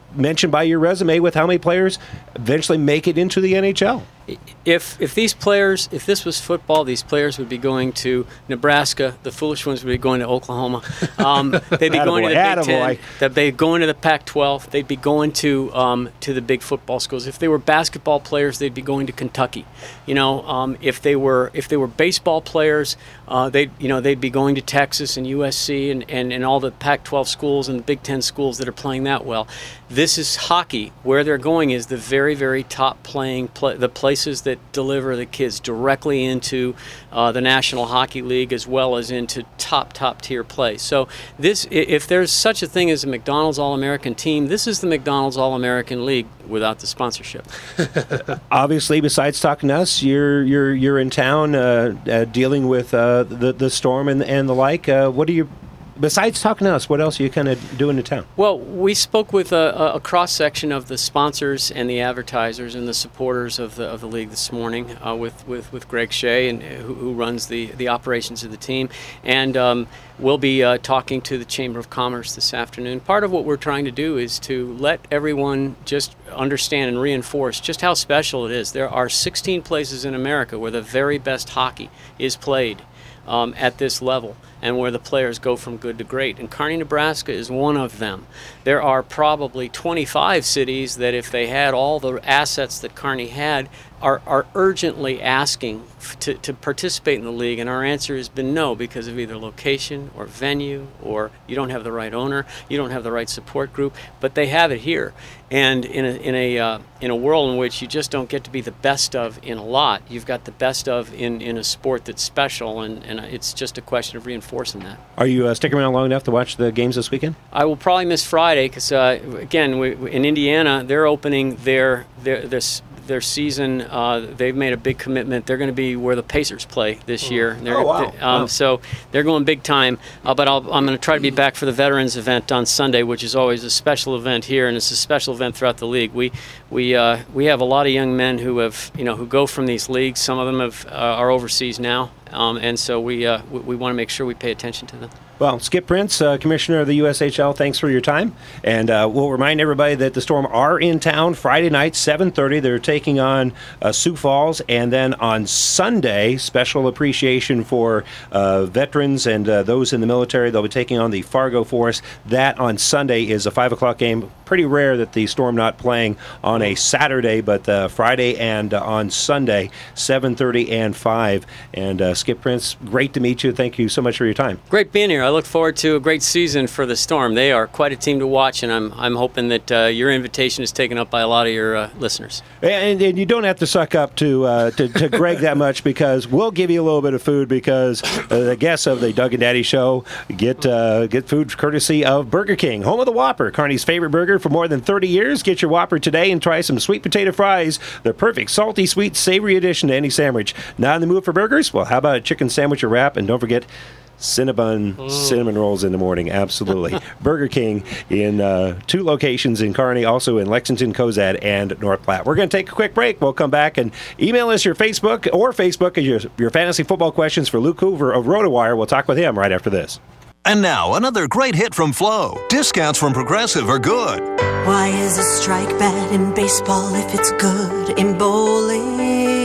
mentioned by your resume with how many players eventually make it into the N H L. If if these players, if this was football, these players would be going to Nebraska. The foolish ones would be going to Oklahoma. Um, they'd be going to the Big Ten. They'd be going to the Pac twelve. They'd be going to um, to the big football schools. If they were basketball players, they'd be going to Kentucky. You know, um, if they were if they were baseball players, uh, they you know they'd be going to Texas and U S C and, and, and all the Pac twelve schools and the Big Ten schools that are playing that well. This is hockey. Where they're going is the very very top playing play, the places that deliver the kids directly into uh, the National Hockey League as well as into top, top tier play. So this, if there's such a thing as a McDonald's All-American team, this is the McDonald's All-American League without the sponsorship. Obviously, besides talking to us, you're you're you're in town uh, uh, dealing with uh, the the storm and and the like. Uh, what do you? Besides talking to us, what else are you kind of doing in town? Well, we spoke with a, a cross-section of the sponsors and the advertisers and the supporters of the of the league this morning uh, with, with, with Greg Shea, and who, who runs the, the operations of the team. And um, we'll be uh, talking to the Chamber of Commerce this afternoon. Part of what we're trying to do is to let everyone just understand and reinforce just how special it is. There are sixteen places in America where the very best hockey is played um, at this level, and where the players go from good to great. And Kearney, Nebraska is one of them. There are probably twenty-five cities that, if they had all the assets that Kearney had, are, are urgently asking f- to, to participate in the league. And our answer has been no, because of either location or venue, or you don't have the right owner, you don't have the right support group, but they have it here. And in a, in a, uh, in a world in which you just don't get to be the best of in a lot, you've got the best of in, in a sport that's special, and, and it's just a question of reinforcing that. Are you uh, sticking around long enough to watch the games this weekend? I will probably miss Friday because, uh, again, we, in Indiana, they're opening their their this. their season. Uh, they've made a big commitment. They're going to be where the Pacers play this year. They're, oh, wow. they, um, wow. So they're going big time. Uh, but I'll, I'm going to try to be back for the Veterans event on Sunday, which is always a special event here, and it's a special event throughout the league. We we uh, we have a lot of young men who have you know who go from these leagues. Some of them have, uh, are overseas now, um, and so we uh, we, we want to make sure we pay attention to them. Well, Skip Prince, uh, Commissioner of the U S H L, thanks for your time. And uh, we'll remind everybody that the Storm are in town Friday night, seven thirty. They're taking on uh, Sioux Falls. And then on Sunday, special appreciation for uh, veterans and uh, those in the military. They'll be taking on the Fargo Force. That on Sunday is a five o'clock game. Pretty rare that the Storm not playing on a Saturday, but uh, Friday and uh, on Sunday, seven thirty and five. And uh, Skip Prince, great to meet you. Thank you so much for your time. Great being here. I look forward to a great season for the Storm. They are quite a team to watch, and I'm I'm hoping that uh, your invitation is taken up by a lot of your uh, listeners. And, and you don't have to suck up to uh, to, to Greg that much, because we'll give you a little bit of food, because uh, the guests of the Doug and Daddy Show get uh, get food courtesy of Burger King, home of the Whopper, Kearney's favorite burger for more than thirty years. Get your Whopper today and try some sweet potato fries, the perfect salty, sweet, savory addition to any sandwich. Not in the mood for burgers? Well, how about a chicken sandwich or wrap? And don't forget Cinnabon mm. cinnamon rolls in the morning. Absolutely. Burger King in uh, two locations in Kearney, also in Lexington, Cozad, and North Platte. We're going to take a quick break. We'll come back and email us your Facebook or Facebook your, your fantasy football questions for Luke Hoover of RotoWire. We'll talk with him right after this. And now, another great hit from Flo. Discounts from Progressive are good. Why is a strike bad in baseball if it's good in bowling?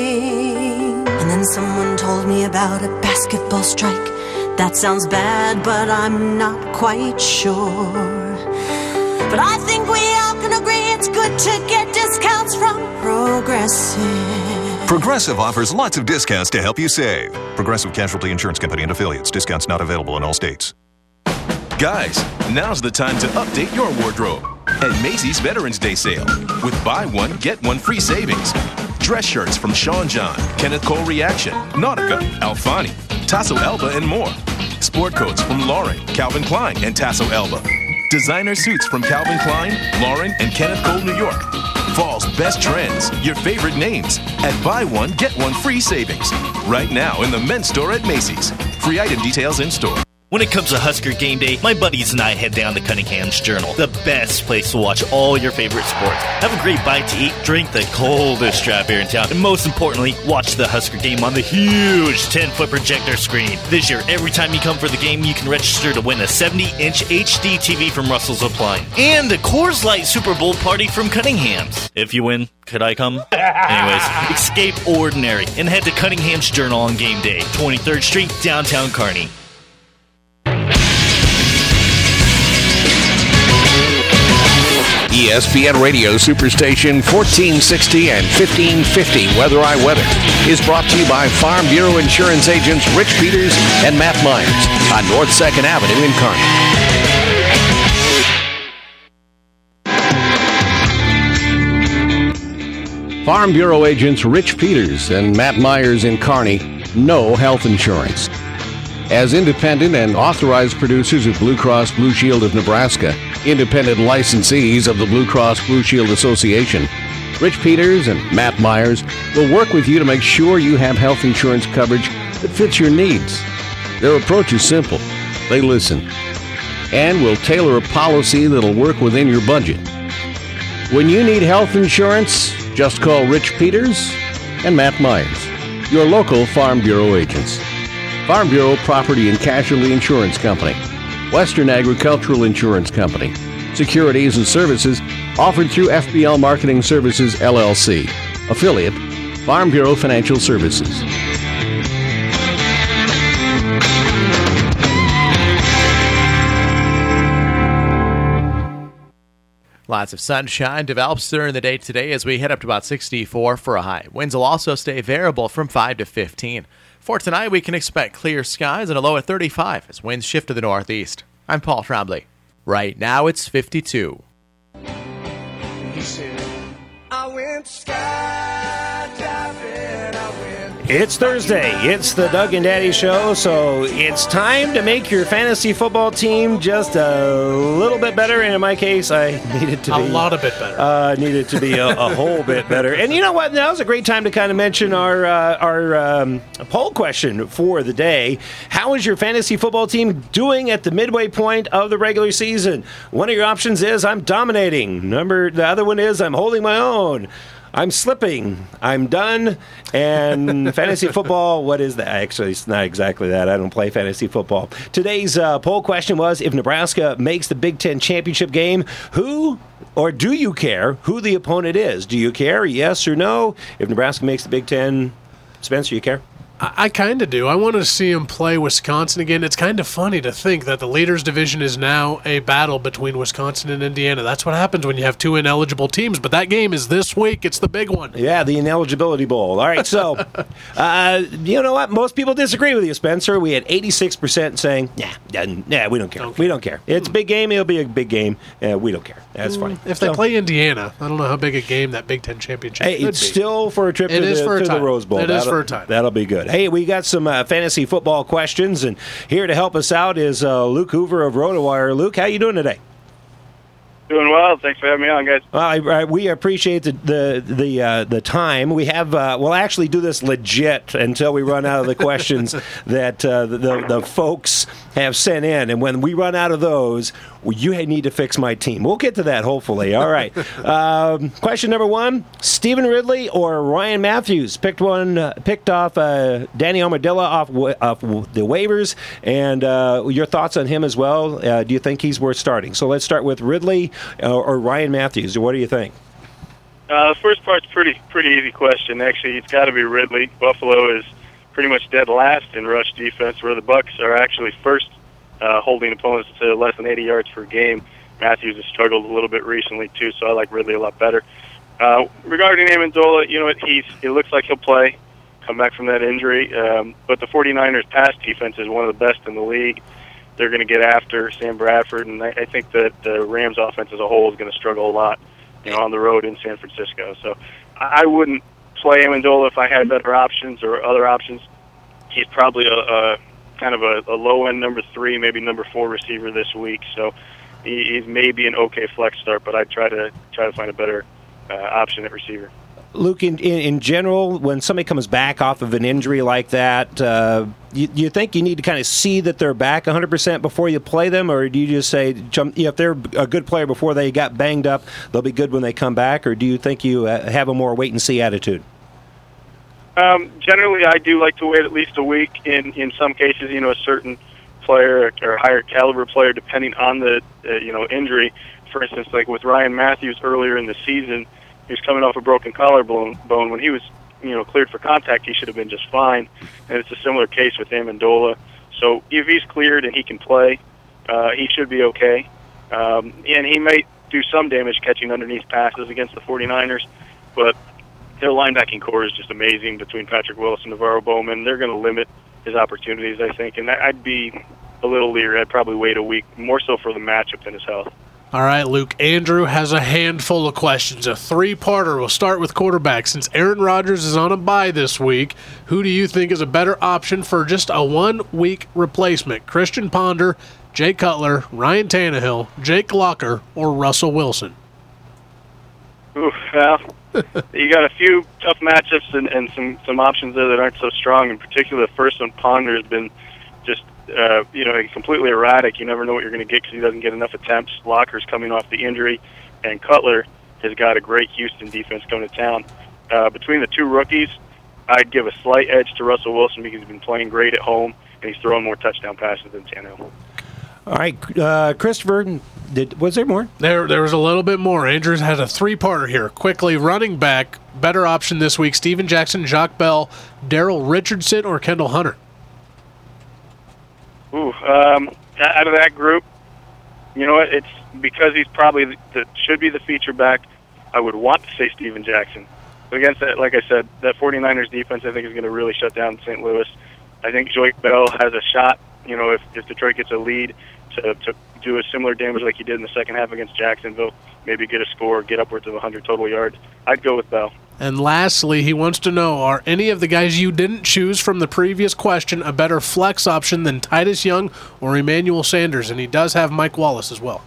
And then someone told me about a basketball strike. That sounds bad, but I'm not quite sure. But I think we all can agree it's good to get discounts from Progressive. Progressive offers lots of discounts to help you save. Progressive Casualty Insurance Company and Affiliates. Discounts not available in all states. Guys, now's the time to update your wardrobe at Macy's Veterans Day Sale with buy one, get one free savings. Dress shirts from Sean John, Kenneth Cole Reaction, Nautica, Alfani, Tasso Elba, and more. Sport coats from Lauren, Calvin Klein, and Tasso Elba. Designer suits from Calvin Klein, Lauren, and Kenneth Cole New York. Fall's best trends, your favorite names, at buy one, get one free savings. Right now in the men's store at Macy's. Free item details in store. When it comes to Husker game day, my buddies and I head down to Cunningham's Journal, the best place to watch all your favorite sports. Have a great bite to eat, drink the coldest draft beer in town, and most importantly, watch the Husker game on the huge ten-foot projector screen. This year, every time you come for the game, you can register to win a seventy-inch H D T V from Russell's Appliance and a Coors Light Super Bowl party from Cunningham's. If you win, could I come? Anyways, escape ordinary and head to Cunningham's Journal on game day, twenty-third Street, downtown Kearney. E S P N Radio Superstation fourteen sixty and fifteen fifty Weather I Weather is brought to you by Farm Bureau Insurance agents Rich Peters and Matt Myers on North second Avenue in Kearney. Farm Bureau agents Rich Peters and Matt Myers in Kearney know health insurance. As independent and authorized producers of Blue Cross Blue Shield of Nebraska, independent licensees of the Blue Cross Blue Shield Association, Rich Peters and Matt Myers will work with you to make sure you have health insurance coverage that fits your needs. Their approach is simple. They listen and will tailor a policy that'll work within your budget. When you need health insurance, just call Rich Peters and Matt Myers, your local Farm Bureau agents. Farm Bureau Property and Casualty Insurance Company, Western Agricultural Insurance Company, securities and services offered through F B L Marketing Services, L L C, affiliate, Farm Bureau Financial Services. Lots of sunshine develops during the day today as we head up to about sixty-four for a high. Winds will also stay variable from five to fifteen. For tonight, we can expect clear skies and a low at thirty-five as winds shift to the northeast. I'm Paul Trombley. Right now, it's fifty-two. I went skydiving, I went. It's Thursday. It's the Doug and Daddy Show, so it's time to make your fantasy football team just a little bit better. And in my case, I needed to a be... A lot of bit better. Uh, needed to be a, a whole bit better. And you know what? Now's a great time to kind of mention our, uh, our um, poll question for the day. How is your fantasy football team doing at the midway point of the regular season? One of your options is I'm dominating. Number The other one is I'm holding my own. I'm slipping. I'm done. And fantasy football, what is that? Actually, it's not exactly that. I don't play fantasy football. Today's uh, poll question was, if Nebraska makes the Big Ten championship game, who or do you care who the opponent is? Do you care, yes or no? If Nebraska makes the Big Ten, Spencer, you care? I, I kind of do. I want to see him play Wisconsin again. It's kind of funny to think that the Leaders Division is now a battle between Wisconsin and Indiana. That's what happens when you have two ineligible teams, but that game is this week. It's the big one. Yeah, the Ineligibility Bowl. All right, so, uh, you know what? Most people disagree with you, Spencer. We had eighty-six percent saying, nah, nah, we don't care. Okay. We don't care. It's a big game. It'll be a big game. Uh, we don't care. That's fine. If they so, play Indiana, I don't know how big a game that Big Ten championship hey, could it's be. still for a trip it to, is the, for a to time. the Rose Bowl. It that'll, is for a time. That'll be good. Hey, we got some uh, fantasy football questions, and here to help us out is uh, Luke Hoover of RotoWire. Luke, how you doing today? Doing well. Thanks for having me on, guys. Well, I, I, we appreciate the the the, uh, the time. We have uh, we'll actually do this legit until we run out of the questions that uh, the, the the folks have sent in, and when we run out of those, well, you need to fix my team. We'll get to that hopefully. All right. um, question number one: Stephen Ridley or Ryan Matthews? Picked one. Uh, picked off uh, Danny Armadillo off, wa- off the waivers, and uh, your thoughts on him as well. Uh, do you think he's worth starting? So let's start with Ridley. Uh, or Ryan Matthews. What do you think? Uh, the first part's pretty pretty easy question. Actually, it's got to be Ridley. Buffalo is pretty much dead last in rush defense, where the Bucs are actually first, uh, holding opponents to less than eighty yards per game. Matthews has struggled a little bit recently too, so I like Ridley a lot better. Uh, regarding Amendola, you know what? He's it looks like he'll play, come back from that injury. Um, but the 49ers pass defense is one of the best in the league. They're going to get after Sam Bradford, and I, I think that the Rams' offense as a whole is going to struggle a lot, you know, on the road in San Francisco. So I, I wouldn't play Amendola if I had better options or other options. He's probably a, a kind of a, a low-end number three, maybe number four receiver this week. So he, he's maybe an okay flex start, but I'd try to try to find a better uh, option at receiver. Luke, in, in, in general, when somebody comes back off of an injury like that, uh, you, you think you need to kind of see that they're back one hundred percent before you play them, or do you just say, jump, if they're a good player before they got banged up, they'll be good when they come back, or do you think you uh, have a more wait-and-see attitude? Um, generally, I do like to wait at least a week. In in some cases, you know, a certain player or higher caliber player, depending on the uh, you know injury. For instance, like with Ryan Matthews earlier in the season, he was coming off a broken collarbone. Bone. When he was you know cleared for contact, he should have been just fine. And it's a similar case with Amendola. So if he's cleared and he can play, uh, he should be okay. Um, and he may do some damage catching underneath passes against the 49ers, but their linebacking core is just amazing between Patrick Willis and Navarro Bowman. They're going to limit his opportunities, I think, and I'd be a little leery. I'd probably wait a week, more so for the matchup than his health. All right, Luke. Andrew has a handful of questions, a three-parter. We'll start with quarterback. Since Aaron Rodgers is on a bye this week, who do you think is a better option for just a one-week replacement? Christian Ponder, Jay Cutler, Ryan Tannehill, Jake Locker, or Russell Wilson? Ooh, well, you got a few tough matchups and, and some, some options there that aren't so strong. In particular, the first one, Ponder, has been just Uh, you know, completely erratic. You never know what you're going to get because he doesn't get enough attempts. Locker's coming off the injury, and Cutler has got a great Houston defense coming to town. Uh, between the two rookies, I'd give a slight edge to Russell Wilson because he's been playing great at home, and he's throwing more touchdown passes than Tannehill. All right, uh, Christopher, did, was there more? There there was a little bit more. Andrews has a three-parter here. Quickly, running back, better option this week, Steven Jackson, Jacques Bell, Daryl Richardson, or Kendall Hunter? Ooh, um, out of that group, you know what? It's because he's probably the, the should be the feature back. I would want to say Steven Jackson. But against that, like I said, that 49ers defense, I think, is going to really shut down Saint Louis. I think Joique Bell has a shot, you know, if, if Detroit gets a lead, to, to do a similar damage like he did in the second half against Jacksonville, maybe get a score, get upwards of one hundred total yards. I'd go with Bell. And lastly, he wants to know, are any of the guys you didn't choose from the previous question a better flex option than Titus Young or Emmanuel Sanders? And he does have Mike Wallace as well.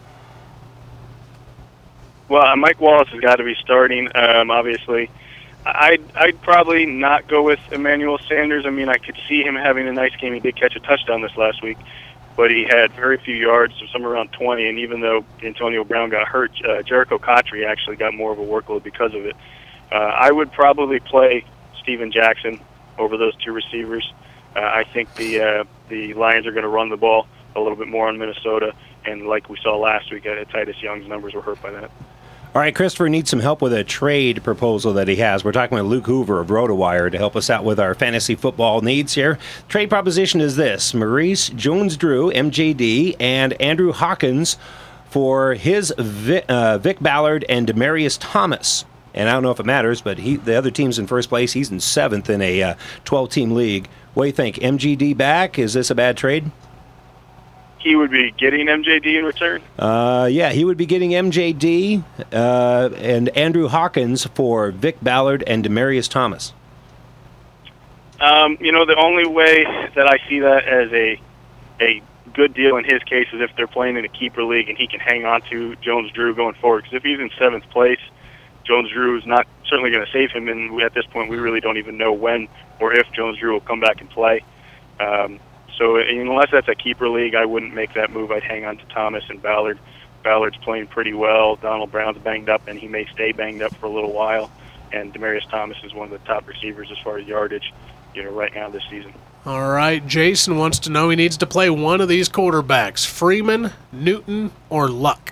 Well, uh, Mike Wallace has got to be starting, um, obviously. I'd, I'd probably not go with Emmanuel Sanders. I mean, I could see him having a nice game. He did catch a touchdown this last week, but he had very few yards, so somewhere around twenty. And even though Antonio Brown got hurt, uh, Jericho Cotchery actually got more of a workload because of it. Uh, I would probably play Steven Jackson over those two receivers. Uh, I think the uh, the Lions are going to run the ball a little bit more on Minnesota, and like we saw last week, uh, Titus Young's numbers were hurt by that. All right, Christopher needs some help with a trade proposal that he has. We're talking with Luke Hoover of RotoWire to help us out with our fantasy football needs here. Trade proposition is this: Maurice Jones-Drew, M J D, and Andrew Hawkins for his Vic, uh, Vic Ballard and Demaryius Thomas. And I don't know if it matters, but he, the other team's in first place. He's in seventh in a uh, twelve-team league. What do you think? M G D back? Is this a bad trade? He would be getting M J D in return? Uh, yeah, he would be getting M J D uh, and Andrew Hawkins for Vic Ballard and Demaryius Thomas. Um, you know, the only way that I see that as a a good deal in his case is if they're playing in a keeper league and he can hang on to Jones-Drew going forward. Because if he's in seventh place, Jones-Drew is not certainly going to save him, and we, at this point we really don't even know when or if Jones-Drew will come back and play. Um, so unless that's a keeper league, I wouldn't make that move. I'd hang on to Thomas and Ballard. Ballard's playing pretty well. Donald Brown's banged up, and he may stay banged up for a little while. And Demaryius Thomas is one of the top receivers as far as yardage, you know, right now this season. All right, Jason wants to know he needs to play one of these quarterbacks, Freeman, Newton, or Luck.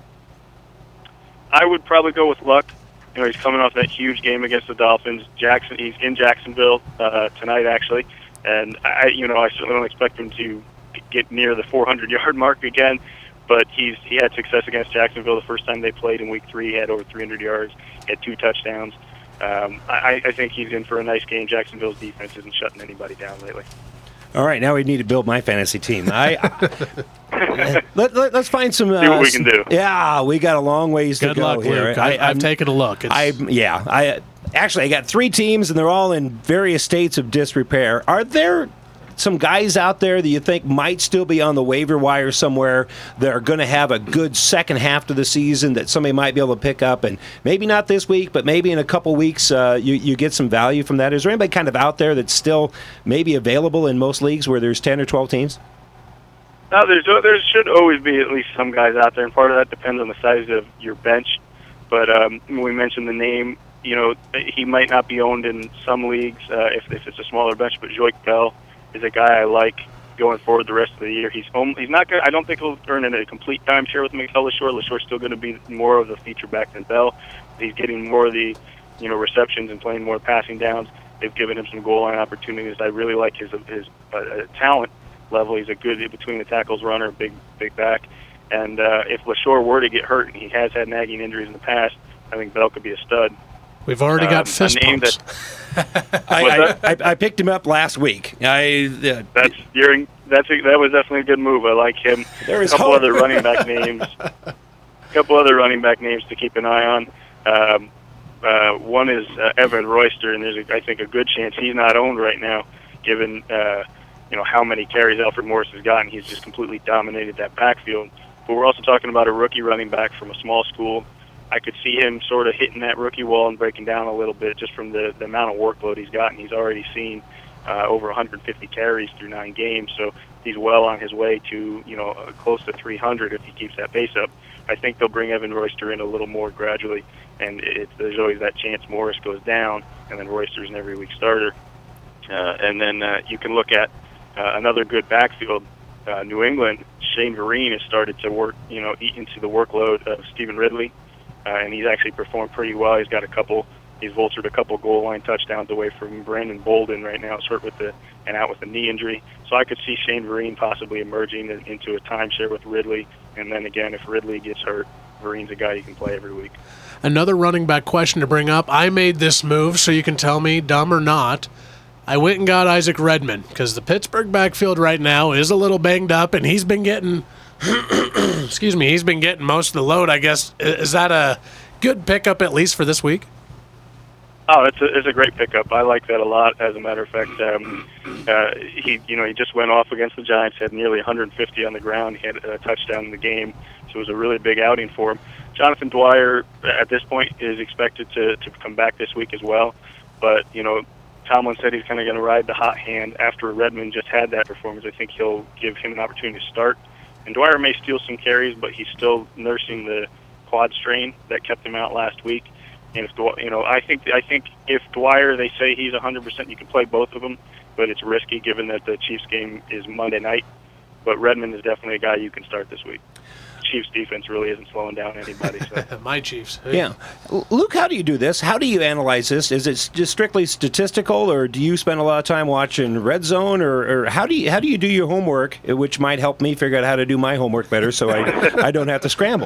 I would probably go with Luck. You know, he's coming off that huge game against the Dolphins. Jackson, he's in Jacksonville uh, tonight, actually, and I, you know, I certainly don't expect him to get near the four hundred yard mark again. But he's he had success against Jacksonville the first time they played in Week Three. He had over three hundred yards, he had two touchdowns. Um, I, I think he's in for a nice game. Jacksonville's defense isn't shutting anybody down lately. All right, now we need to build my fantasy team. I, I let, let, let's find some. Uh, See what we can do. Yeah, we got a long ways Good to go luck, here. Luke. I, I've taken a look. It's... I yeah. I actually I got three teams, and they're all in various states of disrepair. Are there some guys out there that you think might still be on the waiver wire somewhere that are going to have a good second half to the season that somebody might be able to pick up, and maybe not this week, but maybe in a couple weeks uh, you, you get some value from that? Is there anybody kind of out there that's still maybe available in most leagues where there's ten or twelve teams? No, there's, there should always be at least some guys out there, and part of that depends on the size of your bench. But um, when we mentioned the name, you know, he might not be owned in some leagues uh, if, if it's a smaller bench, but Joik Bell is a guy I like going forward the rest of the year. He's home. He's not going. I don't think he'll earn in a complete timeshare with Miguel LaShore. LaShore's still going to be more of the feature back than Bell. He's getting more of the, you know, receptions and playing more passing downs. They've given him some goal line opportunities. I really like his his uh, talent level. He's a good between the tackles runner, big big back. And uh, if LaShore were to get hurt, and he has had nagging injuries in the past, I think Bell could be a stud. We've already got um, fist pumps. That, I, I, I, I picked him up last week. I uh, that's you're, that's a, that was definitely a good move. I like him. There is a couple hope. other running back names. A couple other running back names to keep an eye on. Um, uh, one is uh, Evan Royster, and there's a, I think a good chance he's not owned right now, given uh, you know how many carries Alfred Morris has gotten. He's just completely dominated that backfield. But we're also talking about a rookie running back from a small school. I could see him sort of hitting that rookie wall and breaking down a little bit just from the, the amount of workload he's gotten. He's already seen uh, over one hundred fifty carries through nine games, so he's well on his way to, you know, uh, close to three hundred if he keeps that pace up. I think they'll bring Evan Royster in a little more gradually, and it, there's always that chance Morris goes down, and then Royster's an every week starter. Uh, and then uh, you can look at uh, another good backfield. Uh, New England, Shane Vereen has started to work, you know, eat into the workload of Stephen Ridley. Uh, and he's actually performed pretty well. He's got a couple, he's vultured a couple goal line touchdowns away from Brandon Bolden right now. It's hurt with the and out with a knee injury. So I could see Shane Vereen possibly emerging in, into a timeshare with Ridley. And then again, if Ridley gets hurt, Vereen's a guy you can play every week. Another running back question to bring up. I made this move, so you can tell me, dumb or not. I went and got Isaac Redman because the Pittsburgh backfield right now is a little banged up, and he's been getting. Excuse me, he's been getting most of the load, I guess. Is that a good pickup at least for this week? Oh, it's a, it's a great pickup. I like that a lot. As a matter of fact, um, uh, he you know he just went off against the Giants, had nearly one hundred fifty on the ground. He had a touchdown in the game, so it was a really big outing for him. Jonathan Dwyer, at this point, is expected to, to come back this week as well. But, you know, Tomlin said he's kind of going to ride the hot hand after Redmond just had that performance. I think he'll give him an opportunity to start. And Dwyer may steal some carries, but he's still nursing the quad strain that kept him out last week. And if you know, I think I think if Dwyer, they say he's one hundred percent, you can play both of them, but it's risky given that the Chiefs game is Monday night. But Redmond is definitely a guy you can start this week. Chiefs defense really isn't slowing down anybody. So. My Chiefs. Yeah. Luke, how do you do this? How do you analyze this? Is it just strictly statistical, or do you spend a lot of time watching Red Zone, or, or how do you how do you do your homework, which might help me figure out how to do my homework better so I, I don't have to scramble?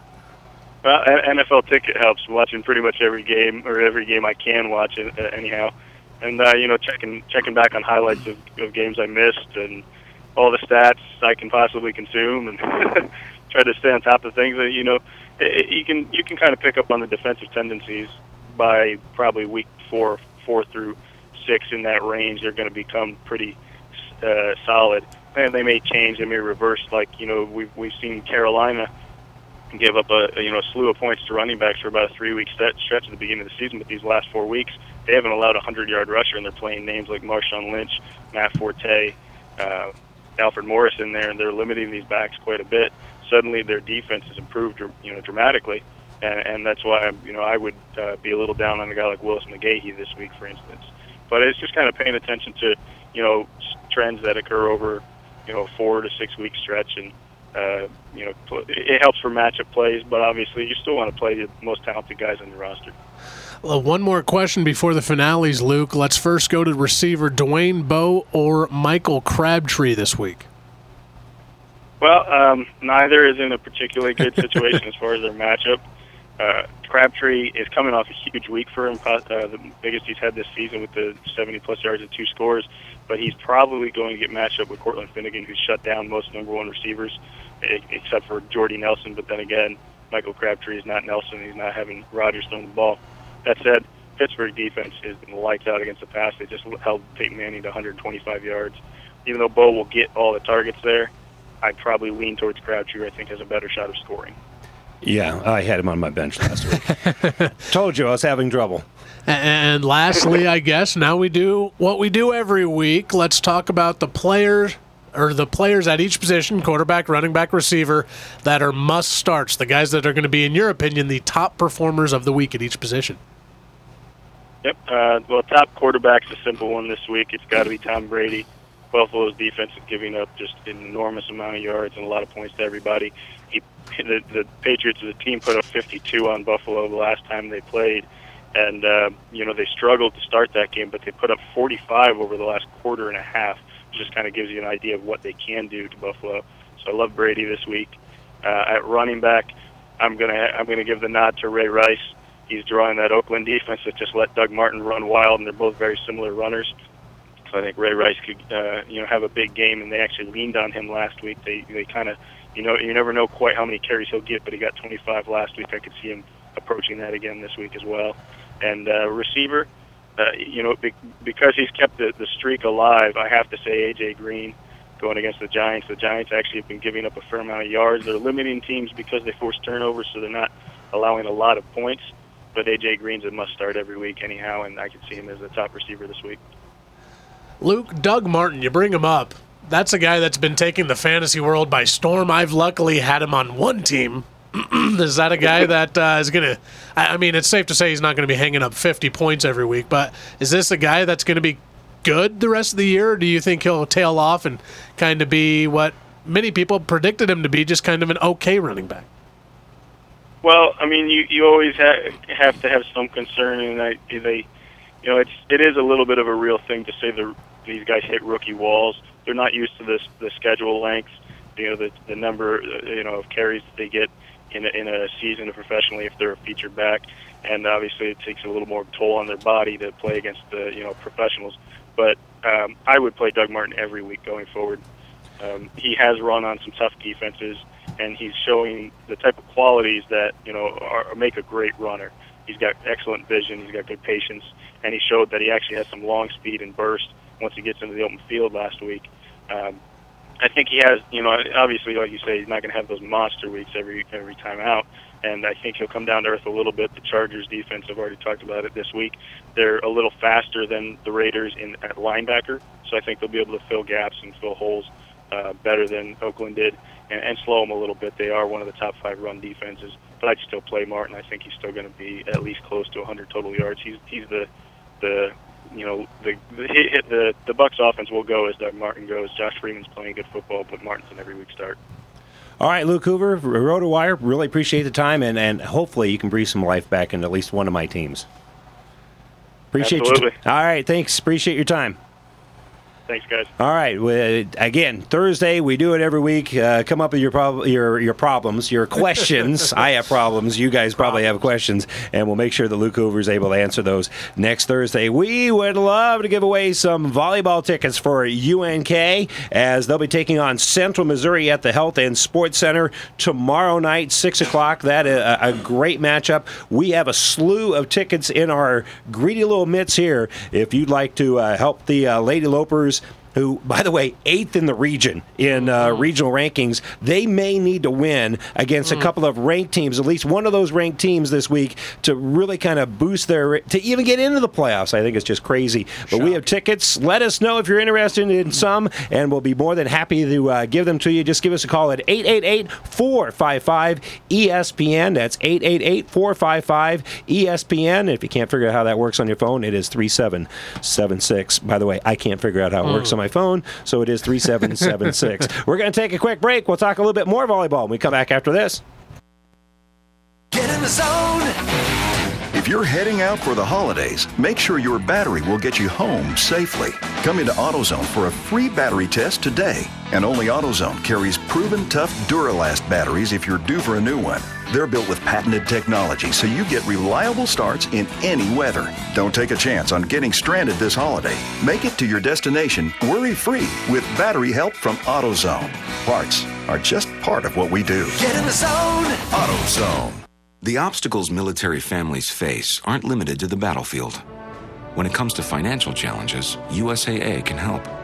Well, N F L Ticket helps, watching pretty much every game, or every game I can watch it, uh, anyhow. And, uh, you know, checking checking back on highlights of, of games I missed and all the stats I can possibly consume, and try to stay on top of things. You know, it, you can you can kind of pick up on the defensive tendencies by probably week four, four through six in that range. They're going to become pretty uh, solid, and they may change. They may reverse. Like you know, we've we've seen Carolina give up a, a you know a slew of points to running backs for about a three week stretch at the beginning of the season, but these last four weeks they haven't allowed a hundred yard rusher, and they're playing names like Marshawn Lynch, Matt Forte, uh, Alfred Morris in there, and they're limiting these backs quite a bit. Suddenly their defense has improved, you know, dramatically, and, and that's why you know I would uh, be a little down on a guy like Willis McGahee this week, for instance. But it's just kind of paying attention to you know trends that occur over you know four to six week stretch, and uh, you know it helps for matchup plays. But obviously, you still want to play the most talented guys on your roster. Well, one more question before the finales, Luke. Let's first go to receiver Dwayne Bowe or Michael Crabtree this week. Well, um, neither is in a particularly good situation as far as their matchup. Uh, Crabtree is coming off a huge week for him, uh, the biggest he's had this season with the seventy-plus yards and two scores. But he's probably going to get matched up with Cortland Finnegan, who's shut down most number one receivers, except for Jordy Nelson. But then again, Michael Crabtree is not Nelson. He's not having Rodgers throwing the ball. That said, Pittsburgh defense has been lights out against the pass. They just held Peyton Manning to one hundred twenty-five yards. even though Bo will get all the targets there, I'd probably lean towards Crabtree, who I think has a better shot of scoring. Yeah, I had him on my bench last week. Told you I was having trouble. And lastly, I guess now we do what we do every week. Let's talk about the players or the players at each position, quarterback, running back, receiver, that are must starts, the guys that are going to be, in your opinion, the top performers of the week at each position. Yep. Uh, well, top quarterback's a simple one this week. It's got to be Tom Brady. Buffalo's defense is giving up just an enormous amount of yards and a lot of points to everybody. He, the, the Patriots as a team put up fifty-two on Buffalo the last time they played, and uh, you know they struggled to start that game, but they put up forty-five over the last quarter and a half, which just kind of gives you an idea of what they can do to Buffalo. So I love Brady this week. Uh, at running back, I'm gonna I'm gonna give the nod to Ray Rice. He's drawing that Oakland defense that just let Doug Martin run wild, and they're both very similar runners. So I think Ray Rice could, uh, you know, have a big game, and they actually leaned on him last week. They, they kind of, you know, you never know quite how many carries he'll get, but he got twenty-five last week. I could see him approaching that again this week as well. And uh, receiver, uh, you know, be, because he's kept the, the streak alive, I have to say A J Green going against the Giants. The Giants actually have been giving up a fair amount of yards. They're limiting teams because they force turnovers, so they're not allowing a lot of points. But A J Green's a must-start every week anyhow, and I could see him as the top receiver this week. Luke, Doug Martin, you bring him up. That's a guy that's been taking the fantasy world by storm. I've luckily had him on one team. Is that a guy that uh, is going to – I mean, it's safe to say he's not going to be hanging up fifty points every week, but is this a guy that's going to be good the rest of the year, or do you think he'll tail off and kind of be what many people predicted him to be, just kind of an okay running back? Well, I mean, you, you always ha- have to have some concern, and I, they – you know, it's it is a little bit of a real thing to say the these guys hit rookie walls. They're not used to this the schedule length, you know, the the number you know of carries that they get in a, in a season professionally if they're a featured back, and obviously it takes a little more toll on their body to play against the you know professionals. But um, I would play Doug Martin every week going forward. Um, he has run on some tough defenses, and he's showing the type of qualities that you know are, make a great runner. He's got excellent vision. He's got good patience. And he showed that he actually has some long speed and burst once he gets into the open field last week. Um, I think he has, you know, obviously, like you say, he's not going to have those monster weeks every every time out. And I think he'll come down to earth a little bit. The Chargers defense, I've already talked about it this week. They're a little faster than the Raiders in at linebacker, so I think they'll be able to fill gaps and fill holes uh, better than Oakland did and, and slow them a little bit. They are one of the top five run defenses. But I'd still play Martin. I think he's still going to be at least close to one hundred total yards. He's he's the the you know the the hit the the Bucs offense will go as Doug Martin goes. Josh Freeman's playing good football, but Martin's an every week start. All right, Luke Hoover, RotoWire, really appreciate the time, and, and hopefully you can breathe some life back into at least one of my teams. Appreciate Absolutely. you. T- All right, thanks. Appreciate your time. Thanks, guys. All right. We, again, Thursday, we do it every week. Uh, come up with your, prob- your your problems, your questions. I have problems. You guys probably have questions, and we'll make sure that Luke Hoover is able to answer those next Thursday. We would love to give away some volleyball tickets for U N K as they'll be taking on Central Missouri at the Health and Sports Center tomorrow night, six o'clock. That is a, a great matchup. We have a slew of tickets in our greedy little mitts here. If you'd like to uh, help the uh, Lady Lopers, who, by the way, eighth in the region in uh, mm. regional rankings, they may need to win against mm. a couple of ranked teams, at least one of those ranked teams this week, to really kind of boost their, to even get into the playoffs. I think it's just crazy. But Shock. We have tickets. Let us know if you're interested in some, and we'll be more than happy to uh, give them to you. Just give us a call at eight eight eight, four five five, E S P N. That's eight eight eight, four five five, E S P N. If you can't figure out how that works on your phone, it is three seven seven six. By the way, I can't figure out how it mm. works on my phone, so it is three seven seven six. We're going to take a quick break. We'll talk a little bit more volleyball when we come back after this. Get in the zone. If you're heading out for the holidays, make sure your battery will get you home safely. Come into AutoZone for a free battery test today. And only AutoZone carries proven tough Duralast batteries if you're due for a new one. They're built with patented technology, so you get reliable starts in any weather. Don't take a chance on getting stranded this holiday. Make it to your destination worry-free with battery help from AutoZone. Parts are just part of what we do. Get in the zone. AutoZone. The obstacles military families face aren't limited to the battlefield. When it comes to financial challenges, U S A A can help.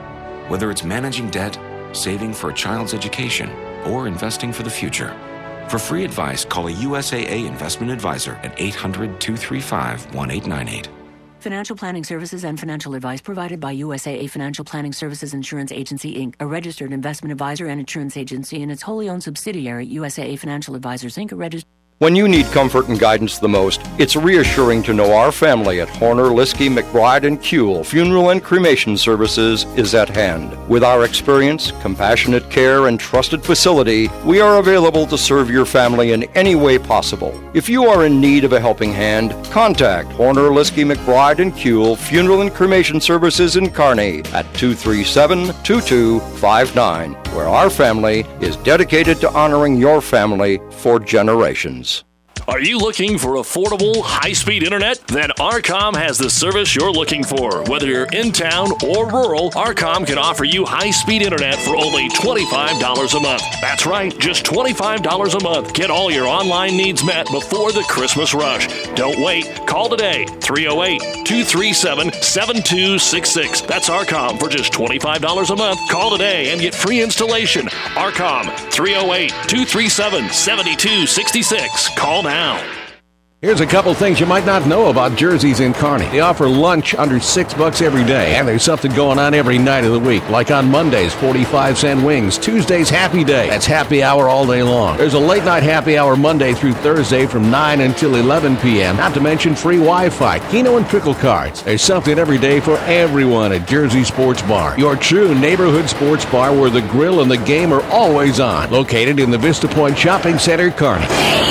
whether it's managing debt, saving for a child's education, or investing for the future. For free advice, call a U S A A investment advisor at eight hundred, two three five, one eight nine eight. Financial planning services and financial advice provided by U S A A Financial Planning Services Insurance Agency, Incorporated, a registered investment advisor and insurance agency, and its wholly owned subsidiary, U S A A Financial Advisors, Incorporated, a registered... When you need comfort and guidance the most, it's reassuring to know our family at Horner, Liskey, McBride, and Kuehl Funeral and Cremation Services is at hand. With our experience, compassionate care, and trusted facility, we are available to serve your family in any way possible. If you are in need of a helping hand, contact Horner, Liskey, McBride, and Kuehl Funeral and Cremation Services in Kearney at two three seven, two two five nine, where our family is dedicated to honoring your family for generations. Are you looking for affordable, high-speed internet? Then Arcom has the service you're looking for. Whether you're in town or rural, Arcom can offer you high-speed internet for only twenty-five dollars a month. That's right, just twenty-five dollars a month. Get all your online needs met before the Christmas rush. Don't wait. Call today, three oh eight, two three seven, seven two six six. That's Arcom for just twenty-five dollars a month. Call today and get free installation. Arcom, three oh eight, two three seven, seven two six six. Call now. Here's a couple things you might not know about Jersey's in Kearney. They offer lunch under six bucks every day, and there's something going on every night of the week. Like on Mondays, forty-five cent wings. Tuesdays, happy day. That's happy hour all day long. There's a late night happy hour Monday through Thursday from nine until eleven p.m. Not to mention free Wi-Fi, Keno and Pickle cards. There's something every day for everyone at Jersey Sports Bar. Your true neighborhood sports bar where the grill and the game are always on. Located in the Vista Point Shopping Center, Kearney.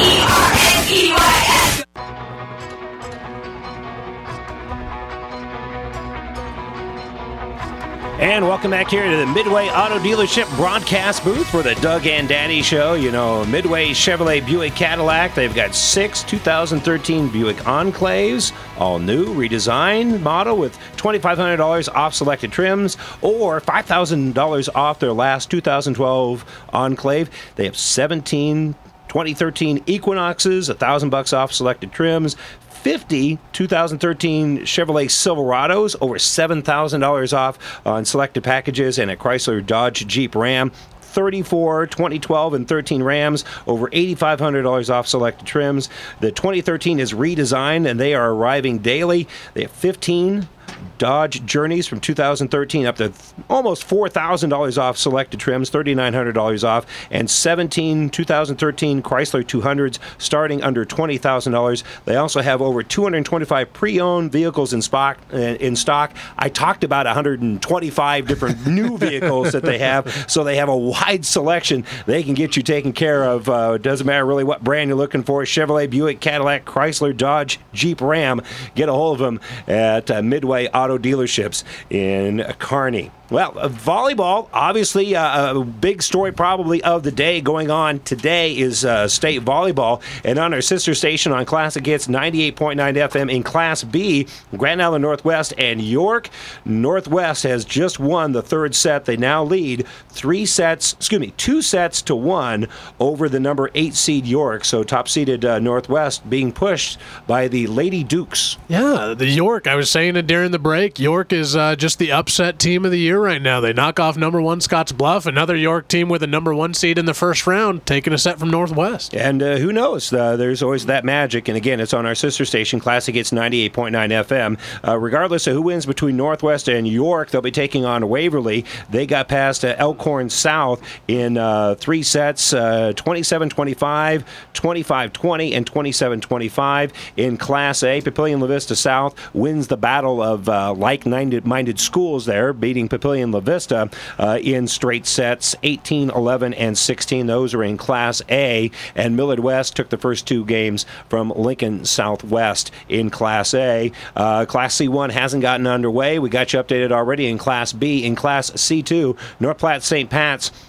And welcome back here to the Midway Auto Dealership broadcast booth for the Doug and Daddy Show. You know, Midway Chevrolet Buick Cadillac. They've got six two thousand thirteen Buick Enclaves, all new, redesigned model with twenty-five hundred dollars off selected trims or five thousand dollars off their last two thousand twelve Enclave. They have seventeen twenty thirteen Equinoxes, one thousand bucks off selected trims. fifty two thousand thirteen Chevrolet Silverados, over seven thousand dollars off on selected packages, and a Chrysler Dodge Jeep Ram. thirty-four twenty twelve and thirteen Rams, over eighty-five hundred dollars off selected trims. The twenty thirteen is redesigned, and they are arriving daily. They have fifteen Dodge Journeys from two thousand thirteen up to almost four thousand dollars off selected trims, three thousand nine hundred dollars off, and seventeen two thousand thirteen Chrysler two hundreds starting under twenty thousand dollars. They also have over two hundred twenty-five pre-owned vehicles in stock. In stock. I talked about one hundred twenty-five different new vehicles that they have, so they have a wide selection. They can get you taken care of. Uh, it doesn't matter really what brand you're looking for. Chevrolet, Buick, Cadillac, Chrysler, Dodge, Jeep, Ram. Get a hold of them at uh, Midway Auto Dealerships in Kearney. Well, uh, volleyball, obviously uh, a big story probably of the day going on today is uh, state volleyball. And on our sister station on Classic Hits ninety-eight point nine F M in Class B, Grand Island Northwest and York. Northwest has just won the third set. They now lead three sets, excuse me, two sets to one over the number eight seed York. So top-seeded uh, Northwest being pushed by the Lady Dukes. Yeah, the York, I was saying it during the break, York is uh, just the upset team of the year right now. They knock off number one Scotts Bluff, another York team with a number one seed in the first round, taking a set from Northwest. And uh, who knows? Uh, there's always that magic. And again, it's on our sister station, Classic Hits ninety-eight point nine F M. Uh, regardless of who wins between Northwest and York, they'll be taking on Waverly. They got past uh, Elkhorn South in uh, three sets, uh, twenty-seven twenty-five, twenty-five twenty, and twenty-seven twenty-five. In Class A, Papillion La Vista South wins the battle of uh, like-minded schools there, beating Papillion La Vista uh, in straight sets, eighteen, eleven, and sixteen. Those are in Class A. And Millard West took the first two games from Lincoln Southwest in Class A. Uh, Class C one hasn't gotten underway. We got you updated already in Class B. In Class C two, North Platte Saint Pat's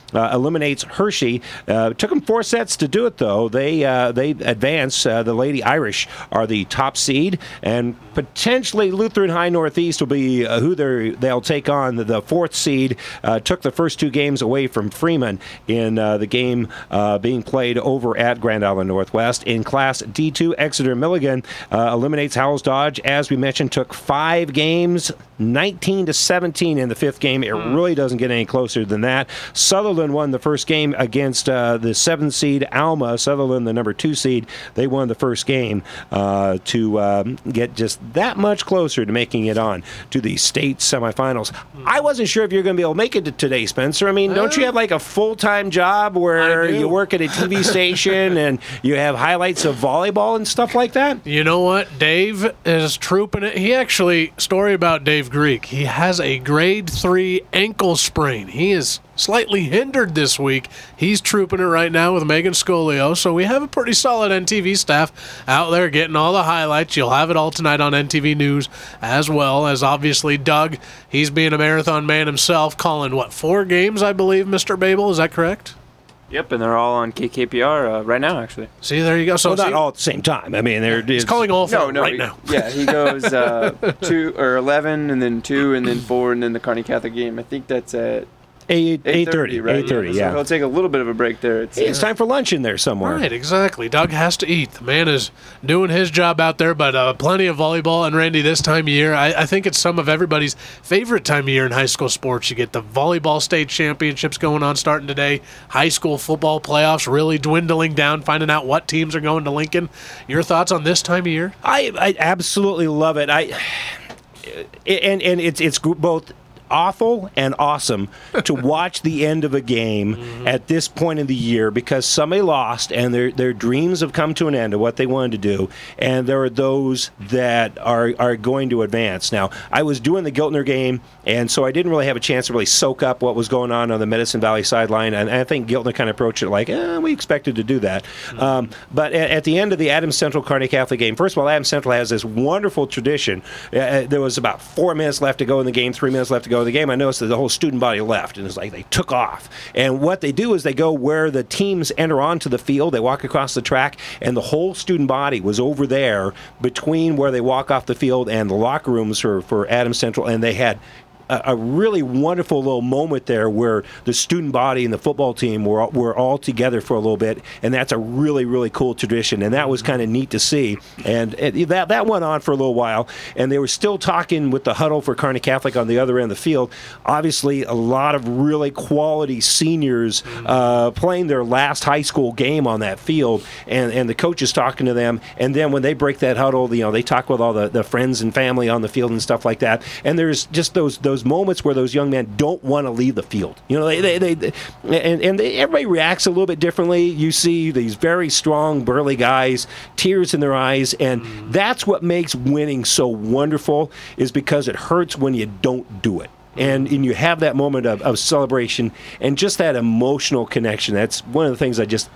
uh, eliminates Hershey. Uh, it took them four sets to do it, though. They uh, they advance. Uh, the Lady Irish are the top seed, and potentially Lutheran High Northeast will be uh, who they're, they'll take on. The, the fourth seed uh, took the first two games away from Freeman in uh, the game uh, being played over at Grand Island Northwest. In Class D two, Exeter Milligan uh, eliminates Howells Dodge. As we mentioned, took five games, nineteen to seventeen in the fifth game. It really doesn't get any closer than that. Sutherland won the first game against uh, the seventh seed Alma. Sutherland, the number two seed, they won the first game uh, to um, get just that much closer to making it on to the state semifinals. I wasn't sure if you're going to be able to make it to today, Spencer. I mean, don't you have like a full-time job where you work at a T V station and you have highlights of volleyball and stuff like that? You know what? Dave is trooping it. He actually, story about Dave Greek, he has a grade three ankle sprain. He is slightly hindered this week. He's trooping it right now with Megan Scolio, so we have a pretty solid N T V staff out there getting all the highlights. You'll have it all tonight on N T V News, as well as obviously Doug. He's being a marathon man himself, calling, what, four games, I believe, Mister Babel? Is that correct? Yep, and they're all on K K P R uh, right now, actually. See, there you go. So well, not see, all at the same time. I mean, they're he's calling all four no, no, right he, now. Yeah, he goes uh, two or eleven, and then two, and then four, and then the Kearney Catholic game. I think that's at eight eight thirty. Right? Eight thirty. Yeah. So he'll take a little bit of a break there. It's, It's uh, time for lunch in there somewhere. Right, exactly. Doug has to eat. The man is doing his job out there, but uh, plenty of volleyball. And Randy, this time of year, I, I think it's some of everybody's favorite time of year in high school sports. You get the volleyball state championships going on starting today, high school football playoffs really dwindling down, finding out what teams are going to Lincoln. Your thoughts on this time of year? I, I absolutely love it. I and and it's it's both awful and awesome to watch the end of a game mm-hmm. at this point in the year, because somebody lost and their their dreams have come to an end of what they wanted to do, and there are those that are are going to advance. Now, I was doing the Giltner game, and so I didn't really have a chance to really soak up what was going on on the Medicine Valley sideline, and I think Giltner kind of approached it like, eh, we expected to do that. Mm-hmm. Um, but at, at the end of the Adams Central Kearney Catholic game, first of all, Adams Central has this wonderful tradition. Uh, there was about four minutes left to go in the game, three minutes left to go in the game. I noticed that the whole student body left, and it's like they took off. And what they do is they go where the teams enter onto the field. They walk across the track, and the whole student body was over there between where they walk off the field and the locker rooms for, for Adams Central, and they had a really wonderful little moment there where the student body and the football team were were all together for a little bit, and that's a really, really cool tradition, and that was kind of neat to see. And it, that that went on for a little while, and they were still talking with the huddle for Kearney Catholic on the other end of the field. Obviously, a lot of really quality seniors uh, playing their last high school game on that field, and, and the coaches talking to them, and then when they break that huddle, you know, they talk with all the, the friends and family on the field and stuff like that, and there's just those those moments where those young men don't want to leave the field. You know, they, they, they, they and, and they, everybody reacts a little bit differently. You see these very strong, burly guys, tears in their eyes, and mm. that's what makes winning so wonderful, is because it hurts when you don't do it. And, and you have that moment of, of celebration and just that emotional connection. That's one of the things I just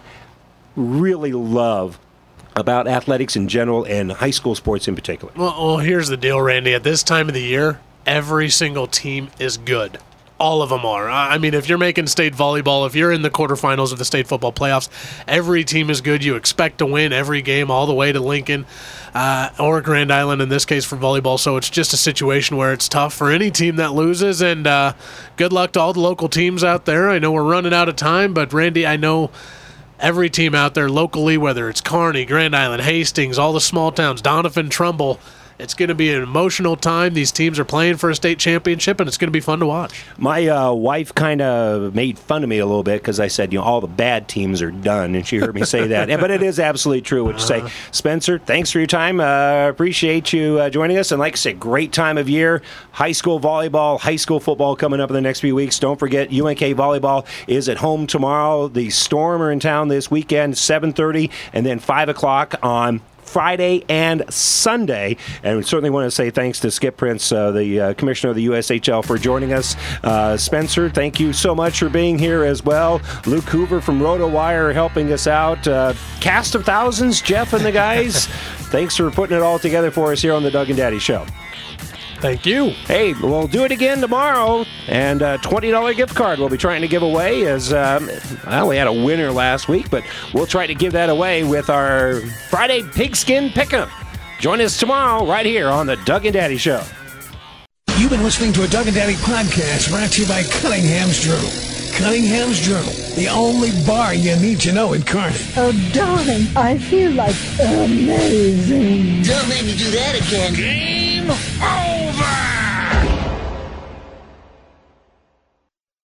really love about athletics in general and high school sports in particular. Well, well, here's the deal, Randy. At this time of the year, every single team is good. All of them are. I mean, if you're making state volleyball, if you're in the quarterfinals of the state football playoffs, every team is good. You expect to win every game all the way to Lincoln uh, or Grand Island in this case for volleyball. So it's just a situation where it's tough for any team that loses. And uh, good luck to all the local teams out there. I know we're running out of time, but Randy, I know every team out there locally, whether it's Kearney, Grand Island, Hastings, all the small towns, Donovan, Trumbull, it's going to be an emotional time. These teams are playing for a state championship, and it's going to be fun to watch. My uh, wife kind of made fun of me a little bit because I said, you know, all the bad teams are done, and she heard me say that. But it is absolutely true what you say. Spencer, thanks for your time. Uh, appreciate you uh, joining us. And like I said, great time of year. High school volleyball, high school football coming up in the next few weeks. Don't forget, U N K volleyball is at home tomorrow. The Storm are in town this weekend, seven thirty, and then five o'clock on Friday and Sunday. And we certainly want to say thanks to Skip Prince, uh, the uh, commissioner of the U S H L, for joining us. Uh, Spencer, thank you so much for being here as well. Luke Hoover from RotoWire helping us out. Uh, cast of thousands, Jeff and the guys. Thanks for putting it all together for us here on the Doug and Daddy Show. Thank you. Hey, we'll do it again tomorrow, and a twenty dollars gift card we'll be trying to give away. As um, well, we had a winner last week, but we'll try to give that away with our Friday Pigskin Pick'em. Join us tomorrow right here on the Doug and Daddy Show. You've been listening to a Doug and Daddy podcast brought to you by Cunningham's Journal. Cunningham's Journal, the only bar you need to know in Kearney. Oh, darling, I feel like amazing. Don't make me do that again. Game over!